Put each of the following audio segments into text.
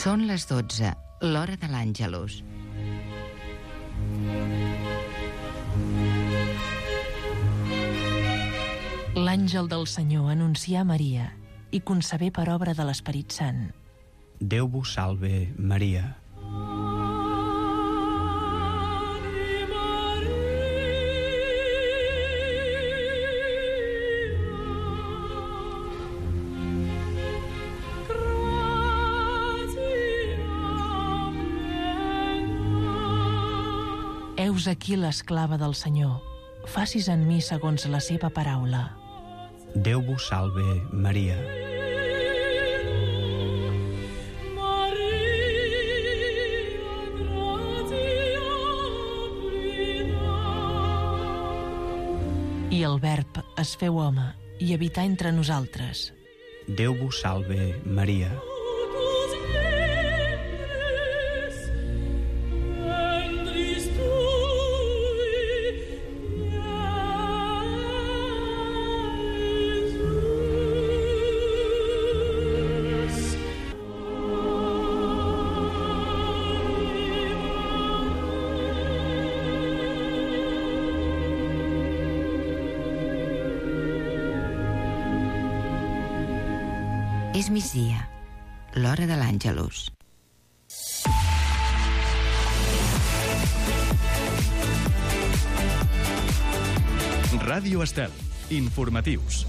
Són les 12, l'hora de l'Àngelus. L'àngel del Senyor anuncià a Maria i concebé per obra de l'Esperit Sant. Déu vos salve, Maria. Heus aquí l'esclava del Senyor. Facis en mi segons la seva paraula. Déu vos salve, Maria. I el Verb es feu home i habità entre nosaltres. Déu vos salve, Maria. És migdia, l'hora de l'Àngelus. Ràdio Estel, informatius.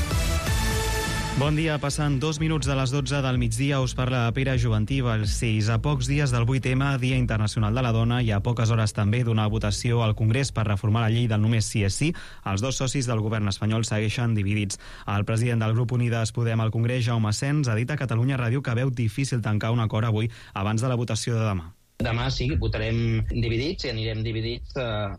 Bon dia, passant 2 minuts de les 12 del migdia, us parla Pere Juventí Balcells. A pocs dies del 8M, Dia Internacional de la Dona, i a poques hores també d'una votació al Congrés per reformar la llei del només sí és sí, els dos socis del govern espanyol segueixen dividits. El president del grup Unides Podem al Congrés, Jaume Asens, ha dit a Catalunya Ràdio que veu difícil tancar un acord avui abans de la votació de demà. Demà sí, votarem dividits i anirem dividits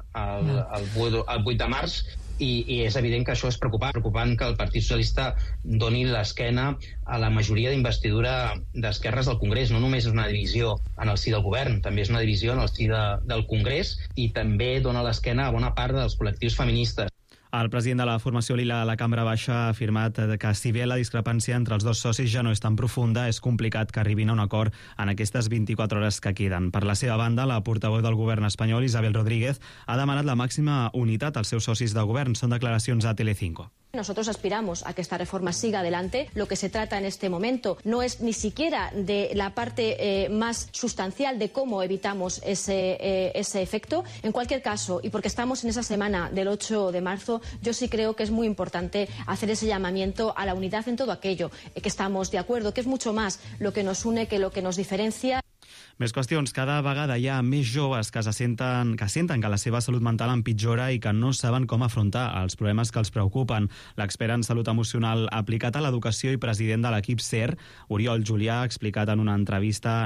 el 8 de març i és evident que això és preocupant que el Partit Socialista doni l'esquena a la majoria d'investidura d'esquerres del Congrés. No només és una divisió en el si del govern, també és una divisió en el si del Congrés i també dona l'esquena a bona part dels col·lectius feministes. El president de la formació Lila a la Cambra Baixa ha afirmat que si bé la discrepància entre els dos socis ja no és tan profunda, és complicat que arribin a un acord en aquestes 24 hores que queden. Per la seva banda, la portaveu del govern espanyol, Isabel Rodríguez, ha demanat la màxima unitat als seus socis de govern. Són declaracions a Telecinco. Nosotros aspiramos a que esta reforma siga adelante. Lo que se trata en este momento no es ni siquiera de la parte más sustancial de cómo evitamos ese efecto. En cualquier caso, y porque estamos en esa semana del 8 de marzo, yo sí creo que es muy importante hacer ese llamamiento a la unidad en todo aquello que estamos de acuerdo, que es mucho más lo que nos une que lo que nos diferencia. Més qüestions. Cada vegada hi ha més joves que senten que la seva salut mental empitjora i que no saben com afrontar els problemes que els preocupen. L'expert en salut emocional aplicat a l'educació i president de l'equip SER, Oriol Julià, ha explicat en una entrevista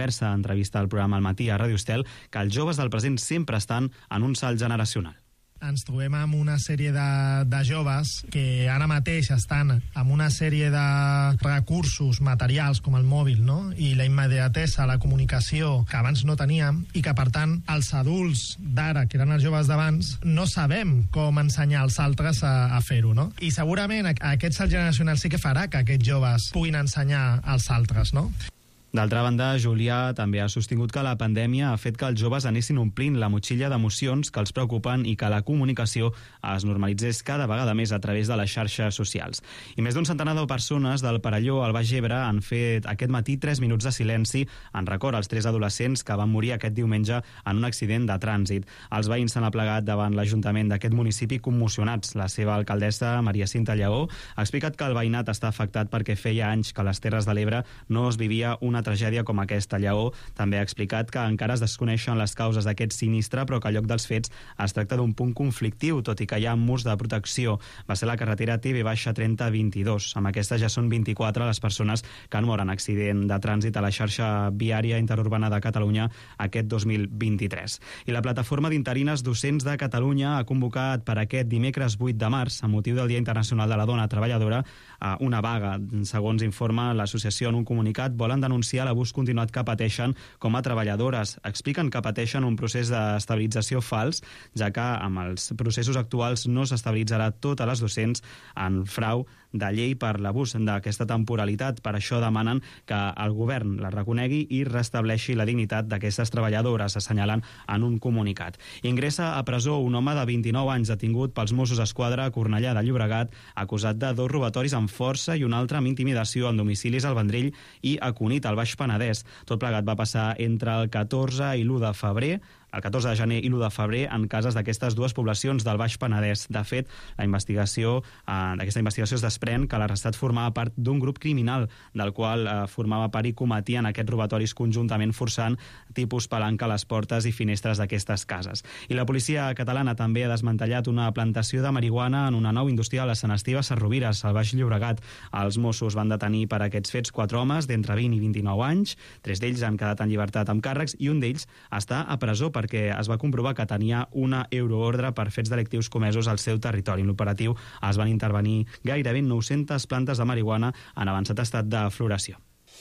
al programa Al Matí a Ràdio Estel, que els joves del present sempre estan en un salt generacional. Ens trobem amb una sèrie de joves que ara mateix estan amb una sèrie de recursos materials com el mòbil, no? I la immediatesa, la comunicació que abans no teníem i que per tant els adults d'ara, que eren els joves d'abans, no sabem com ensenyar als altres a fer-ho, no? I segurament aquest salt generacional sí que farà que aquests joves puguin ensenyar als altres, no? D'altra banda, Julià també ha sostingut que la pandèmia ha fet que els joves anessin omplint la motxilla d'emocions que els preocupen i que la comunicació es normalitzés cada vegada més a través de les xarxes socials. I més d'un centenar de persones del Perelló al Baix Ebre han fet aquest matí 3 minuts de silenci en record als 3 adolescents que van morir aquest diumenge en un accident de trànsit. Els veïns s'han aplegat davant l'Ajuntament d'aquest municipi commocionats. La seva alcaldessa, Maria Cinta Lleó, ha explicat que el veïnat està afectat perquè feia anys que a les Terres de l'Ebre no es vivia una tragèdia com aquesta. Lleó també ha explicat que encara es desconeixen les causes d'aquest sinistre, però que al lloc dels fets es tracta d'un punt conflictiu, tot i que hi ha murs de protecció. Va ser la carretera TB-3022. Amb aquesta ja són 24 les persones que han mort en accident de trànsit a la xarxa viària interurbana de Catalunya aquest 2023. I la plataforma d'interines docents de Catalunya ha convocat per aquest dimecres 8 de març, amb motiu del Dia Internacional de la Dona Treballadora, una vaga. Segons informa l'associació en un comunicat, volen denunciar l'abús continuat que pateixen com a treballadores. Expliquen que pateixen un procés d'estabilització fals, ja que amb els processos actuals no s'estabilitzarà totes les docents en frau de llei per l'abús d'aquesta temporalitat. Per això demanen que el govern la reconegui i restableixi la dignitat d'aquestes treballadores, assenyalen en un comunicat. Ingressa a presó un home de 29 anys detingut pels Mossos d'Esquadra a Cornellà de Llobregat, acusat de 2 robatoris amb força i un altre amb intimidació en domicilis al Vendrell i a Cunit, al Baix Penedès. Tot plegat va passar entre el 14 i l'1 de febrer, el 14 de gener i l'1 de febrer en cases d'aquestes dues poblacions del Baix Penedès. De fet, d'aquesta investigació es desprèn que l'arrestat formava part d'un grup criminal del qual formava part i cometien aquests robatoris conjuntament, forçant tipus palanca a les portes i finestres d'aquestes cases. I la policia catalana també ha desmantellat una plantació de marihuana en una nau industrial a Sant Esteve Sesrovires, al Baix Llobregat. Els Mossos van detenir per aquests fets 4 homes d'entre 20 i 29 anys. 3 d'ells han quedat en llibertat amb càrrecs i un d'ells està a presó perquè es va comprovar que tenia una euroordre per fets delictius comesos al seu territori. En l'operatiu es van intervenir gairebé 900 plantes de marihuana en avançat estat de floració.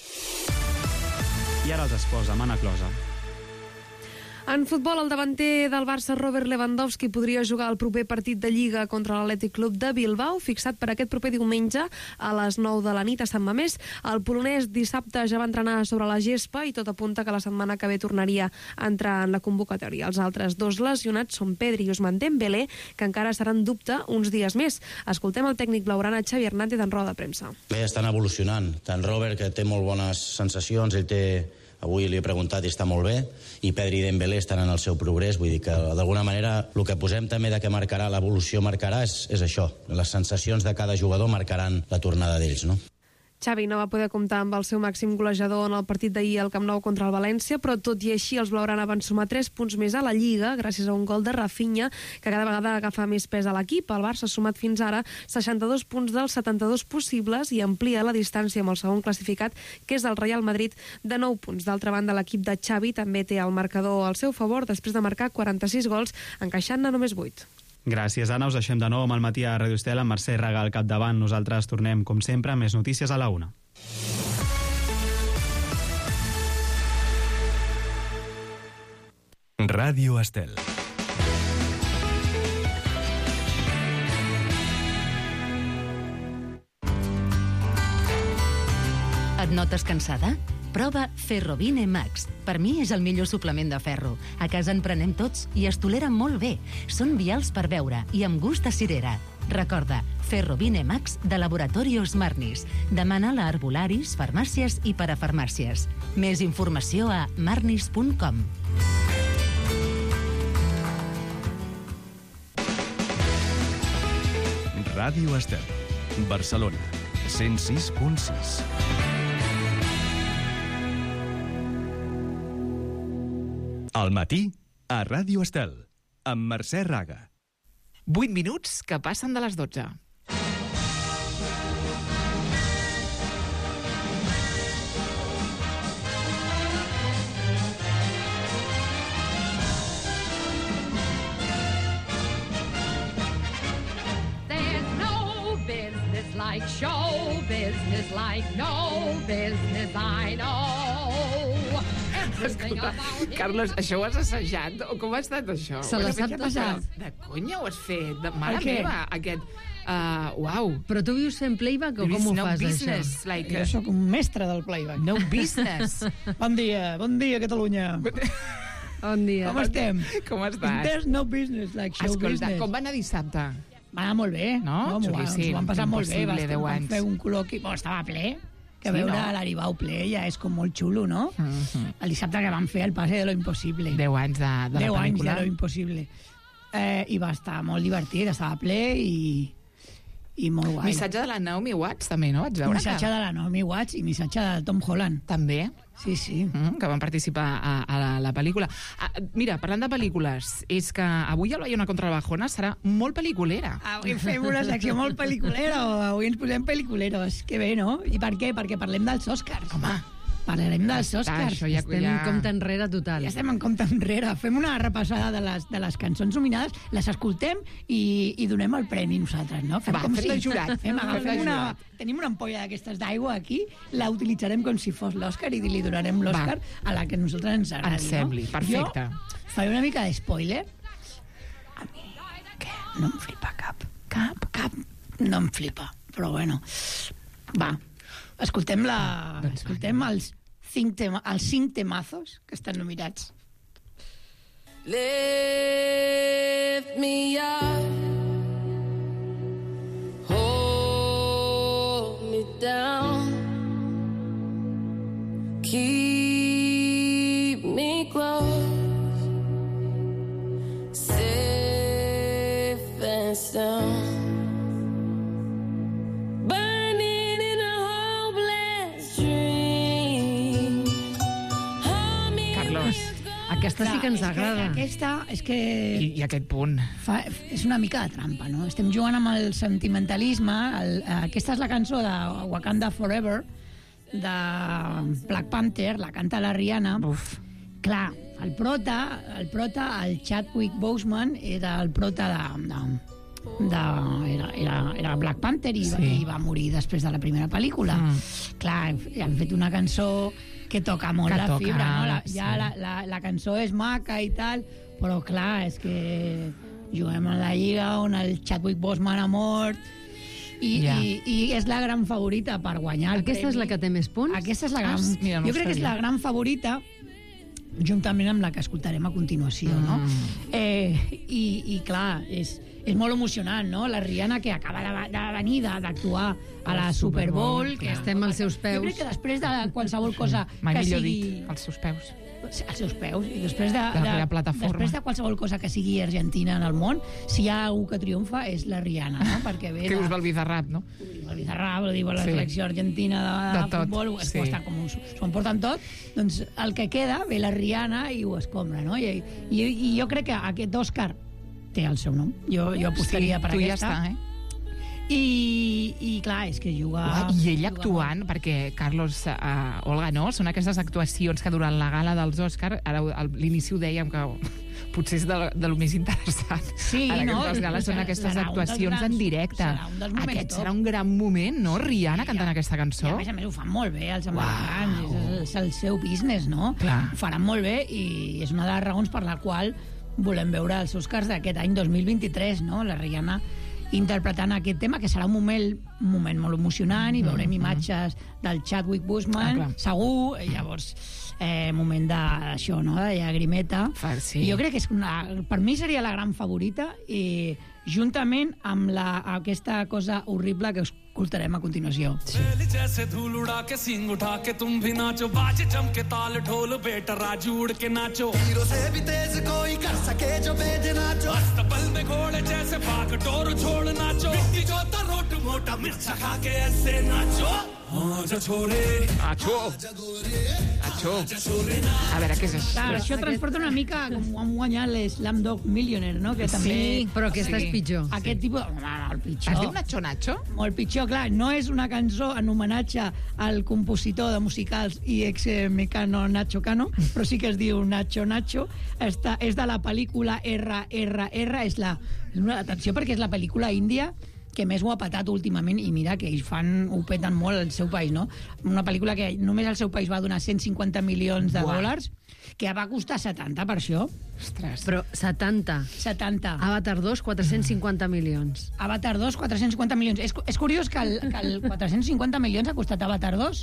I ara els esports, amb Anna Closa. En futbol, el davanter del Barça, Robert Lewandowski, podria jugar el proper partit de Lliga contra l'Atlètic Club de Bilbao, fixat per aquest proper diumenge a les 9 de la nit a Sant Mamés. El polonès dissabte ja va entrenar sobre la gespa i tot apunta que la setmana que ve tornaria a entrar en la convocatòria. Els altres 2 lesionats són Pedri i Ousmane Dembélé, que encara seran dubte uns dies més. Escoltem el tècnic blaugrana Xavi Hernández en roda de premsa. Bé, estan evolucionant. Tant Robert, que té molt bones sensacions, avui li he preguntat i està molt bé, i Pedri i Dembélé estan en el seu progrés, vull dir que d'alguna manera el que posem també de que marcarà, l'evolució marcarà, és això. Les sensacions de cada jugador marcaran la tornada d'ells, no? Xavi no va poder comptar amb el seu màxim golejador en el partit d'ahir al Camp Nou contra el València, però tot i així els blaugrana van sumar 3 punts més a la Lliga gràcies a un gol de Rafinha, que cada vegada agafa més pes a l'equip. El Barça ha sumat fins ara 62 punts dels 72 possibles i amplia la distància amb el segon classificat, que és el Real Madrid, de 9 punts. D'altra banda, l'equip de Xavi també té el marcador al seu favor després de marcar 46 gols, encaixant-ne només 8. Gràcies, Anna. Us deixem de nou amb el matí a Radio Estel amb Mercè Raga al capdavant. Nosaltres tornem, com sempre, amb més notícies a la 1. Ràdio Estel. Et notes cansada? Prova Ferrovine Max. Per mi és el millor suplement de ferro. A casa en prenem tots i es tolera molt bé. Són vials per beure i amb gust a cirera. Recorda, Ferrovine Max de Laboratorios Marnis. Demana-la a arbolaris, farmàcies i parafarmàcies. Més informació a marnis.com. Ràdio Estel. Barcelona. 106.6. Al matí, a Ràdio Estel, amb Mercè Raga. 8 minuts que passen de les 12. There's no business like show business, like no business I know. Escolta, Carlos, això ho has assajat? O com ha estat això? Se les sap totes. De conya ho has fet? De mare meva, aquest... Uau. Però tu vius fent playback o com ho fas, business, això? Like, jo sóc un mestre del playback. No business. Bon dia, Catalunya. Bon dia. Com estem? Com estàs? There's no business like show business. Escolta, com va anar dissabte? Va anar molt bé. No? Ens ho vam passar molt bé. Vam fer un col·loqui... Estava ple. Que veure l'Aribau ple ja és com molt xulo, no? El dissabte que vam fer el passe de lo impossible. 10 anys de la pel·lícula. 10 anys de lo impossible. I va estar molt divertit, estava ple i molt guai. Missatge de la Naomi Watts, també, no? Missatge de la Naomi Watts i missatge de Tom Holland. També? Sí, sí. Que van participar a la pel·lícula. Mira, parlant de pel·lícules, és que avui el Bayona contra el Bajona serà molt pel·liculera. Avui fem una secció molt pel·liculera, avui ens posem pel·liculeros. Que bé, no? I per què? Perquè parlem dels Oscars. Home, parlarem dels Oscars. Estem en compte enrere total. Ja estem en compte enrere. Fem una repassada de les cançons nominades, les escoltem i donem el premi nosaltres, no? Fem de jurat. Tenim una ampolla d'aquestes d'aigua aquí, la utilitzarem com si fos l'Òscar i li donarem l'Òscar a la que a nosaltres ens agradi. Ens sembli, perfecte. Jo faré una mica d'espoiler. A mi no em flipa cap. No em flipa. Però bueno, va, escoltem els 5 temazos que estan nominats. Lift me up, hold me down, keep me close, safe and sound. Aquesta sí que ens agrada. Aquesta és que... I aquest punt. És una mica de trampa, no? Estem jugant amb el sentimentalisme. Aquesta és la cançó de Wakanda Forever, de Black Panther, la canta la Rihanna. Clar, el prota, el Chadwick Boseman, era el prota era Black Panther i va morir després de la primera pel·lícula. Clar, han fet una cançó que toca molt la fibra, no? La cançó és maca i tal, però clar, és que juguem a la Lliga on el Chadwick Boseman ha mort i és la gran favorita per guanyar el premi. Aquesta és la que té més punts? Aquesta és la gran... Jo crec que és la gran favorita, juntament amb la que escoltarem a continuació, no? I clar, és molt emocionant, no? La Rihanna, que acaba de venir d'actuar a la Super Bowl, que estem als seus peus. Jo crec que després de qualsevol cosa que sigui... als seus peus. Als seus peus. I després de qualsevol cosa que sigui Argentina en el món, si hi ha algú que triomfa és la Rihanna, no? Perquè ve que us va el Bizarrap, no? El Bizarrap, la selecció argentina de futbol, s'ho emporten tot, doncs el que queda ve la Rihanna i ho escombra, no? I jo crec que aquest Òscar té el seu nom. Jo apostaria per aquesta. Ja està, I clar, és que juga... I ell actuant, perquè Carlos, Olga, no? Són aquestes actuacions que durant la gala dels Òscar, ara a l'inici ho dèiem que potser és de lo més interessant. Sí, no? Les gales són aquestes actuacions en directe. Aquest serà un gran moment, no? Rihanna cantant aquesta cançó. I a més ho fan molt bé, els americans. És el seu business, no? Ho faran molt bé i és una de les raons per la qual volem veure els Oscars d'aquest any 2023, no? La Rihanna interpretant aquest tema, que serà un moment molt emocionant, i veurem imatges del Chadwick Boseman, segur, llavors moment d'això, no?, de llagrimeta. Jo crec que per mi seria la gran favorita, i juntament amb aquesta cosa horrible que escoltarem a continuació. जैसे धूल उड़ा के सिंग उठा के तुम भी नाचो बाजे चमके ताल ढोल बेटा राजू उड़ के नाचो हीरो से भी तेज कोई कर सके जो बेद नाचो अस्तबल में घोड़े जैसे भाग टोर छोड़ नाचो मिट्टी जोता रोट मोटा मिर्चा खा के ऐसे नाचो A veure, què és això? Clar, això transporta una mica com han guanyat l'Slumdog Millionaire, no? Que també... Sí, però aquesta és pitjor. Aquest tipus... Molt pitjor. Es diu Nacho Nacho? Molt pitjor, clar. No és una cançó en homenatge al compositor de musicals i ex-mecano Nacho Cano, però sí que es diu Nacho Nacho. És de la pel·lícula RRR. Atenció, perquè és la pel·lícula índia que més ho ha patat últimament, i mira que ells ho peten molt al seu país, no? Una pel·lícula que només al seu país va donar 150 milions de dòlars, que va costar 70 per això. Ostres. Però 70. Avatar 2, 450 milions. Avatar 2, 450 milions. És curiós que el 450 milions ha costat Avatar 2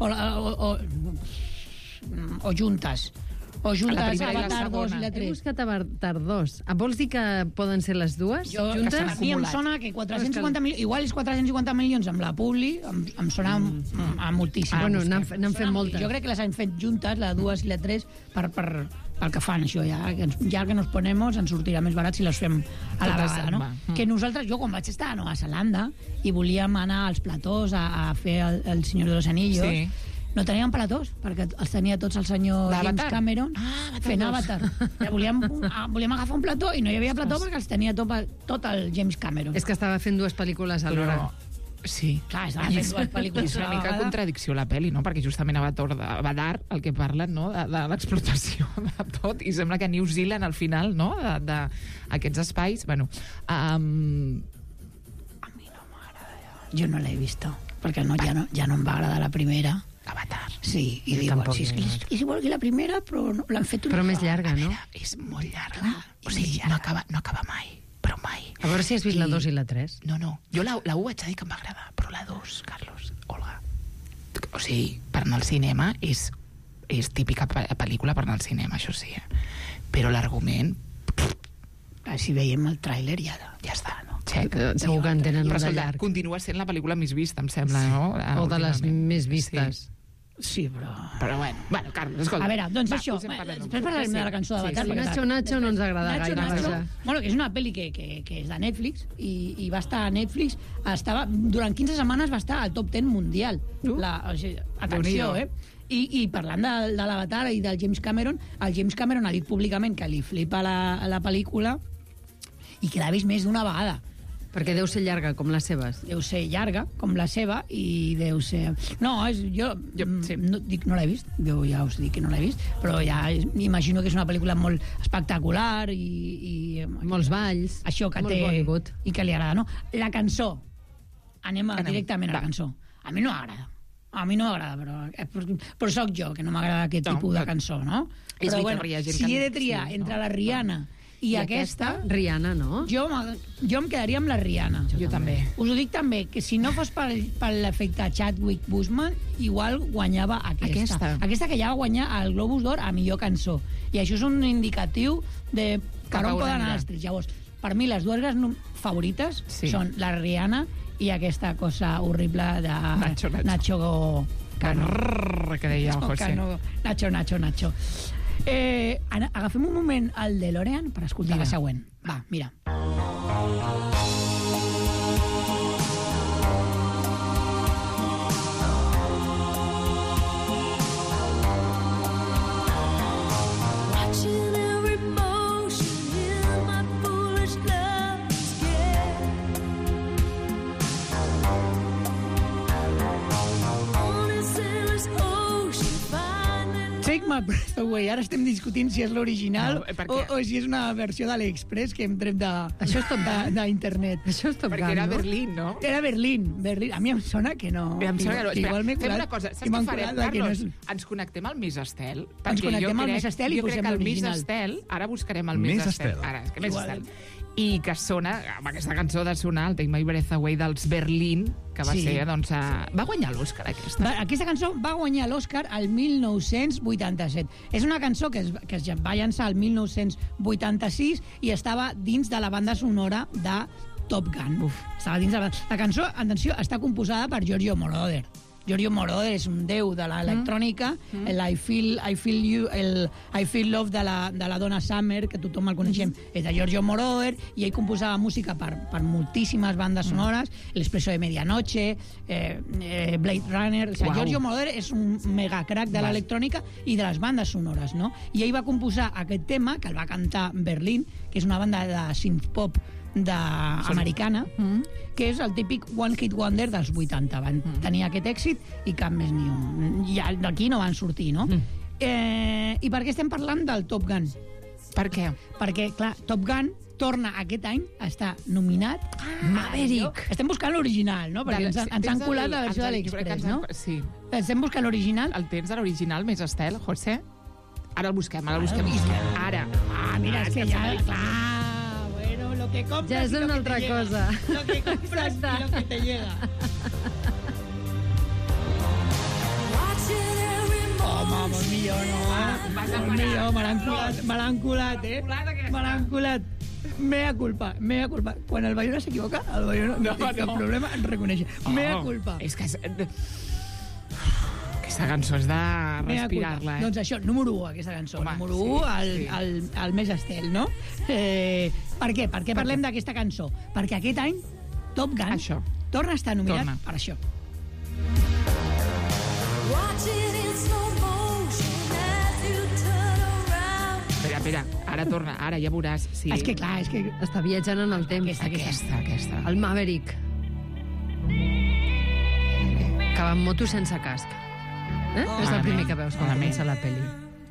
o juntes. O juntes Avatar 2 i la 3. He buscat Avatar 2. Vols dir que poden ser les dues juntes? A mi em sona que 450 milions... Igual és 450 milions amb la Publi, em sona a moltíssim. Bueno, n'han fet moltes. Jo crec que les han fet juntes, la 2 i la 3, pel que fan, això. Ja que nos ponemos, ens sortirà més barat si les fem a la vegada, no? Que nosaltres, jo quan vaig estar a Nova Zelanda i volíem anar als platós a fer el Senyor de los Anillos, no teníem platós, perquè els tenia tots el senyor James Cameron fent Avatar. Volíem agafar un plató i no hi havia plató perquè els tenia tot el James Cameron. És que estava fent dues pel·lícules alhora. Sí. Clar, estava fent dues pel·lícules. És una mica contradicció la pel·li, no? Perquè justament Avatar, el que parlen, no?, de l'explotació de tot, i sembla que New Zealand, al final, no?, d'aquests espais, bueno... A mi no m'agrada. Jo no l'he vist, perquè ja no em va agradar la primera. Avatar. Sí, i diu, és igual que la primera, però l'han fet una... Però més llarga, no? És molt llarga. O sigui, no acaba mai. Però veure mai. A veure si has vist la 2 i la 3. No. Jo la 1 vaig dir que em va agradar, però la 2, Carlos, Olga... O sigui, per anar al cinema és típica pel·lícula per anar al cinema, això sí. Però l'argument... Si veiem el tràiler ja està, no? Segur que en tenen una de llarg. Continua sent la pel·lícula més vista, em sembla, no? O de les més vistes. Sí, però bueno, Carlos, escolta. A veure, doncs això, després parlarem de la cançó d'Avatar. Nacho no ens agrada gaire. Bueno, que és una pel·li que és de Netflix i va estar a Netflix, durant 15 setmanes va estar al top 10 mundial. Atenció, I parlant de l'Avatar i del James Cameron, el James Cameron ha dit públicament que li flipa la pel·lícula i que l'ha vist més d'una vegada. Perquè deu ser llarga, com les seves. Deu ser llarga, com la seva, i deu ser... No, jo no l'he vist, jo ja us dic que no l'he vist, però ja imagino que és una pel·lícula molt espectacular i molts balls. Això que té... Bollywood. I que li agrada, no? La cançó. Anem directament a la cançó. A mi no m'agrada. A mi no m'agrada, però sóc jo, que no m'agrada aquest tipus de cançó, no? Però bueno, si he de triar entre la Rihanna i aquesta... Rihanna, no? Jo em quedaria amb la Rihanna. Jo també. Us ho dic també, que si no fos per l'efecte Chadwick Boseman, igual guanyava aquesta. Aquesta que ja va guanyar el Globus d'Or a millor cançó. I això és un indicatiu de per on poden anar els trets. Llavors, per mi, les dues favorites són la Rihanna i aquesta cosa horrible de Nacho Cano. Que deia el José. Nacho. Agafem un moment al DeLorean per escoltar la següent. Va, mira. Take My Breath Away. Ara estem discutint si és l'original o si és una versió d'AliExpress que hem tret d'internet. Això és Top Gun, perquè era Berlín, no? Era Berlín. A mi em sona que no. Fem una cosa, saps què farem, Carlos? Ens connectem al Miss Estel. Ens connectem al Miss Estel i posem l'original. Ara buscarem el Miss Estel. Miss Estel. I que sona, amb aquesta cançó de sonar, el Take My Breath Away dels Berlín, que va ser, doncs... Va guanyar l'Òscar, aquesta. Aquesta cançó va guanyar l'Òscar el 1987. És una cançó que es va llançar el 1986 i estava dins de la banda sonora de Top Gun. Estava dins de la cançó, atenció, està composada per Giorgio Moroder. Giorgio Moroder és un déu de l'electrònica, el I Feel Love de la Donna Summer, que tothom el coneixem, és de Giorgio Moroder, i ell composava música per moltíssimes bandes sonores, l'Expresso de Medianoche, Blade Runner... Giorgio Moroder és un megacrack de l'electrònica i de les bandes sonores, no? I ell va composar aquest tema, que el va cantar Berlín, que és una banda de synth-pop americana, que és el típic One Hit Wonder dels 80. Van tenir aquest èxit i cap més ni un. I d'aquí no van sortir, no? I per què estem parlant del Top Gun? Per què? Perquè, clar, Top Gun torna aquest any a estar nominat Maverick. Estem buscant l'original, no? Perquè ens han colat la versió de l'Express, no? Sí. Estem buscant l'original. El tens de l'original més Estel, José? Ara el busquem. Ara. Mira, és que ja... Lo que compras ja és una altra cosa. Lo que compras y lo que te llega. Home, molt millor, no? Molt millor, me l'han colat, Me l'han colat. Mea culpa. Quan el Bayona s'equivoca, el Bayona no té cap problema en reconèixer. Mea culpa. És que... Aquesta cançó és de respirar-la, Doncs això, número 1, aquesta cançó. Número 1, el més Estel, no? Per què? Per què parlem d'aquesta cançó? Perquè aquest any Top Gun torna a estar nominat per això. Espera, ara torna, ara ja veuràs. Sí. És que clar, està viatjant en el temps. Aquesta. El Maverick. Que va amb moto sense casc. És el primer que veus quan comença la pel·li.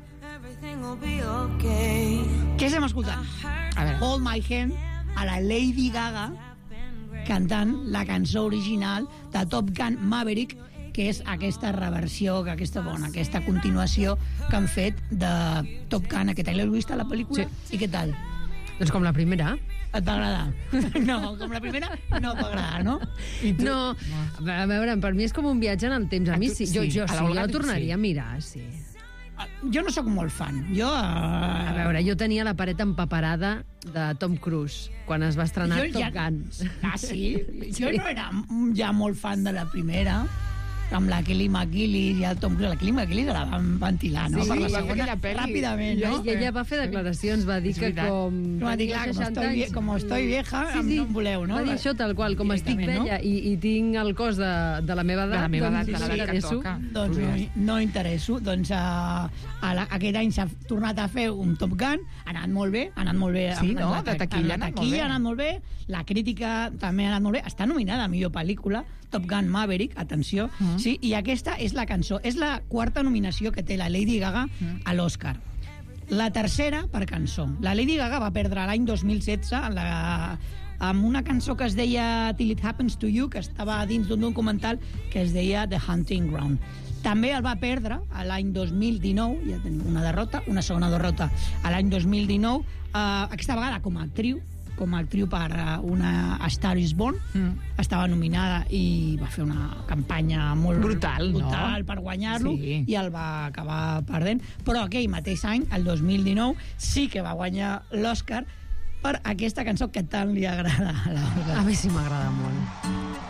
Què estem escoltant? Hold My Hand, a la Lady Gaga cantant la cançó original de Top Gun Maverick, que és aquesta reversió, aquesta continuació que han fet de Top Gun aquest any. L'heu vist a la pel·lícula? Sí. I què tal? Doncs com la primera. Et va agradar? No, com la primera no et va agradar, no? No, a veure, per mi és com un viatge en el temps. A mi sí, jo la tornaria a mirar, sí. Jo no sóc molt fan. A veure, jo tenia la paret empaperada de Tom Cruise quan es va estrenar Top Gun. Ah, sí? Jo no era ja molt fan de la primera, amb la Kelly McGillis i el Tom Cruise. La Kelly McGillis la van ventilar, no? Sí, per la segona, ràpidament, no? I ella va fer declaracions, va dir que com... Va dir, clar, com estoy vieja, no em voleu, no? Va dir això tal qual, com estic vella i tinc el cos de la meva edat, de l'edat que toca. Doncs no interesso. Doncs aquest any s'ha tornat a fer un Top Gun, ha anat molt bé. Sí, no? De taquilla ha anat molt bé. La crítica també ha anat molt bé. Està nominada a millor pel·lícula, Top Gun Maverick, atenció. Sí, i aquesta és la cançó. És la quarta nominació que té la Lady Gaga a l'Oscar. La tercera per cançó. La Lady Gaga va perdre l'any 2016 amb una cançó que es deia Till It Happens to You, que estava dins d'un documental que es deia The Hunting Ground. També el va perdre l'any 2019, ja tenim una derrota, una segona derrota a l'any 2019, aquesta vegada com a actriu per una A Star is Born. Estava nominada i va fer una campanya molt brutal per guanyar-lo, i el va acabar perdent. Però aquell mateix any, el 2019, sí que va guanyar l'Oscar per aquesta cançó que tant li agrada a l'Olga. A mi sí m'agrada molt.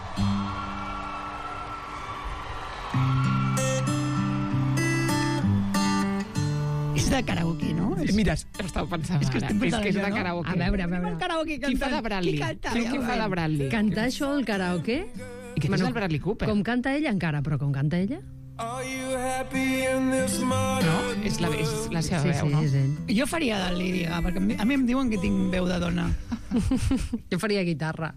És de karaoke, no? Mira, estava pensant ara. És que és de karaoke. A veure. Qui fa de Bradley? Qui fa de Bradley? Cantar això al karaoke? I què és el Bradley Cooper? Com canta ella encara, però com canta ella? No? És la seva veu, no? Sí, és ell. Jo faria de Lady Gaga, perquè a mi em diuen que tinc veu de dona. Jo faria guitarra.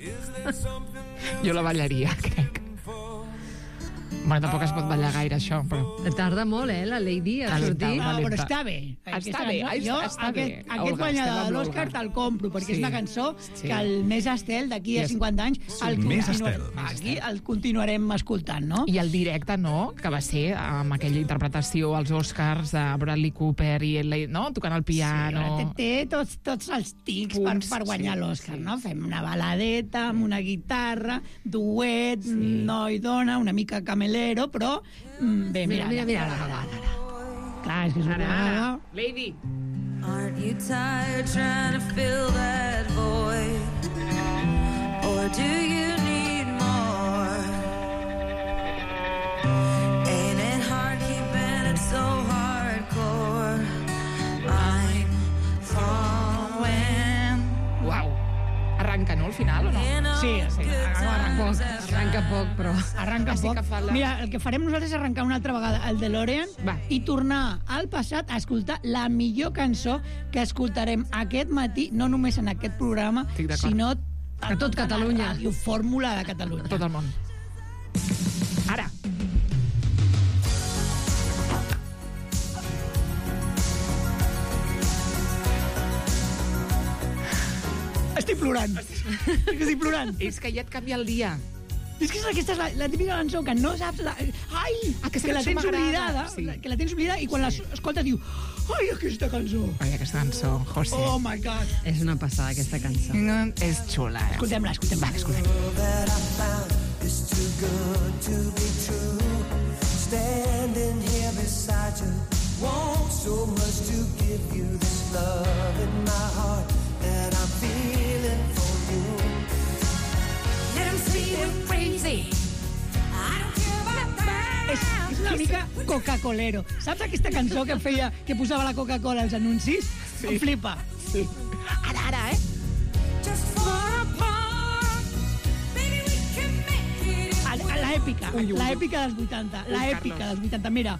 Jo la ballaria, crec. Bueno, tampoc es pot ballar gaire, això, però... Tarda molt, la Lady, a sortir. Però està bé. Està bé. Aquest guanyador de l'Oscar te'l compro, perquè és una cançó que el Més Estel, d'aquí a 50 anys, aquí el continuarem escoltant, no? I el directe, no?, que va ser amb aquella interpretació als Oscars de Bradley Cooper i ell, no?, tocant el piano... Sí, té tots els tics per guanyar l'Oscar, no? Fem una baladeta amb una guitarra, duet, noi-dona, una mica camelero, però bé, mira. Clar, és que és una vegada... Lady! Aren't you tired trying to fill that void? Or do you need more? Ain't it hard keeping it so hardcore? I'm falling. Uau! Arranca, no, al final, o no? Sí, arranca poc, però... Arranca poc. Mira, el que farem nosaltres és arrencar una altra vegada el DeLorean i tornar al passat a escoltar la millor cançó que escoltarem aquest matí, no només en aquest programa, sinó a tot Catalunya. La fórmula de Catalunya. Tot el món. Ara. Estic plorant. És que ja et canvia el dia. És que aquesta és la típica cançó que no saps... Ai, que la tens oblidada. Que la tens oblidada i quan l'escoltes diu ai, aquesta cançó. Ai, aquesta cançó, José. Oh my God. És una passada, aquesta cançó. És xula, eh? Escoltem-la. Escoltem. It's too good to be true. Standing here beside you, want so much to give you this love in my heart that I'm feeling for you. Let them see we're crazy. I don't care about that. És una mica Coca-Colero. Saps aquesta cançó que feia, que posava la Coca-Cola als anuncis? Sí. Em flipa. Sí. Ara, eh? Just for a part. Baby, we can make it. L'èpica dels 80. L'èpica dels 80, mira.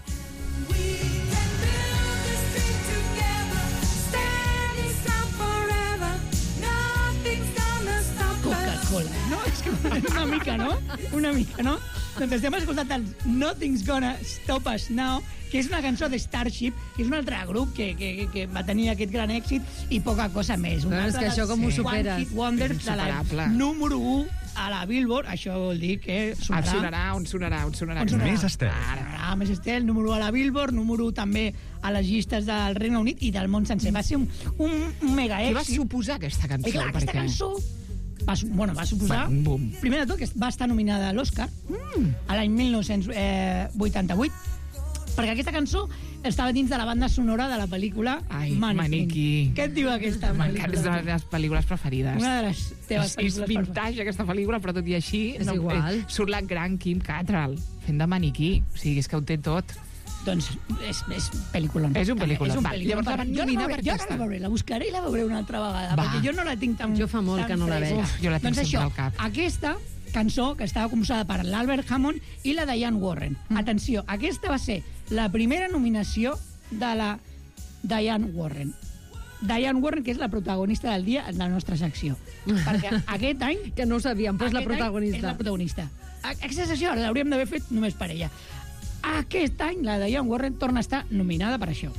Coca-Cola. No, és que una mica, no? Doncs estem escoltant el Nothing's Gonna Stop Us Now, que és una cançó de Starship, que és un altre grup que va tenir aquest gran èxit i poca cosa més. Però és que això com ho superes? One Hit Wonder de la número 1 a la Billboard, això vol dir que sonarà... On sonarà? Més Estel. Sonarà més Estel, número 1 a la Billboard, número 1 també a les llistes del Regne Unit i del món sencer. Va ser un mega èxit. Què va suposar aquesta cançó? I clar, aquesta cançó va suposar... Primer de tot, que va estar nominada a l'Oscar a l'any 1988, perquè aquesta cançó estava dins de la banda sonora de la pel·lícula Maniquí. Què et diu aquesta pel·lícula? És una de les pel·lícules preferides. Una de les teves pel·lícules És vintage, aquesta pel·lícula, però tot i així... És igual. Surt la gran Kim Cattrall fent de maniquí. O sigui, és que ho té tot. Doncs és pel·lículon. És un pel·lículon. Llavors la van nominar per aquesta. Jo la buscaré i la veuré una altra vegada, perquè jo no la tinc tan... Jo fa molt que no la veig. Jo la tinc sempre al cap. Aquesta cançó, que estava composada per l'Albert Hammond i la Diane Warren. Atenció, aquesta va ser la primera nominació de la Diane Warren. Diane Warren, que és la protagonista del dia en la nostra secció. Perquè aquest any... Que no ho sabíem, però és la protagonista. És la protagonista. Aquesta secció l'hauríem d'haver fet només per ella. Aquest any la Diane Warren torna a estar nominada per això.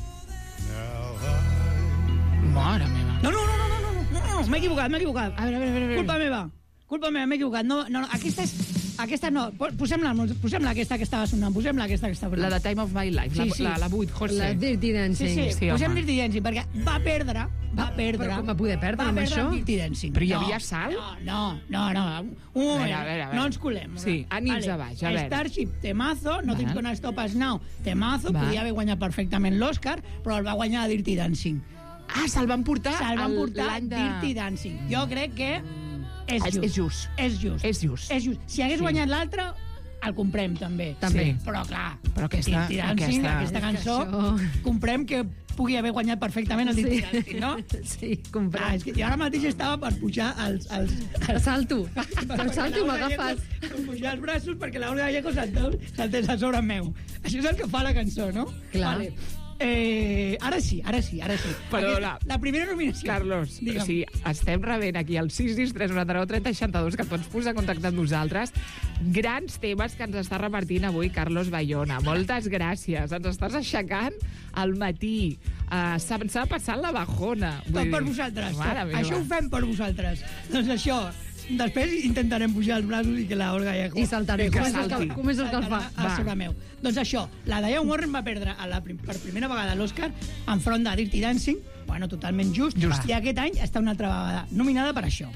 Mare meva. No, m'he equivocat. A veure. Culpa meva, m'he equivocat. No, aquesta no. Posem-la aquesta que estava sonant. La de Time of My Life, la 8, José. La Dirty Dancing. Sí, posem Dirty Dancing, perquè va perdre. Però com va poder perdre amb això? Dirty Dancing. Però hi havia sal? No. Un moment, a veure. no ens colem. Sí, ànims a baix, a veure. Starship, temazo, Nothing's Gonna Stop Us Now, temazo, podia haver guanyat perfectament l'Oscar, però el va guanyar Dirty Dancing. Se'l van portar l'any de... Dirty Dancing. Jo crec que és just. Si hagués guanyat l'altre, el comprem també. Però clar, Dirty Dancing, aquesta cançó, comprem que pugui haver guanyat perfectament el Dirty Dancing, no? Sí, comprem. És que jo ara mateix estava per pujar els... Salto m'agafes. Per pujar els braços perquè l'Olga Gallego saltés a sobre meu. Això és el que fa la cançó, no? Clar. Vale. Ara sí. Però la primera nominació. Carlos, sí, estem rebent aquí el 663 99 30 62, que et pots posar en contacte amb nosaltres. Grans temes que ens està repartint avui Carlos Bayona. Moltes gràcies. Ens estàs aixecant al matí. Se'ns ha passat la bajona. Tot per vosaltres. Això ho fem per vosaltres. Doncs això... Després intentarem pujar els braços i que la Olga ja... I saltaré. Comença a escalfar. A sobre meu. Doncs això, la Diane Warren va perdre per primera vegada l'Oscar enfront de Dirty Dancing, bueno, totalment just. I aquest any està una altra vegada nominada per això.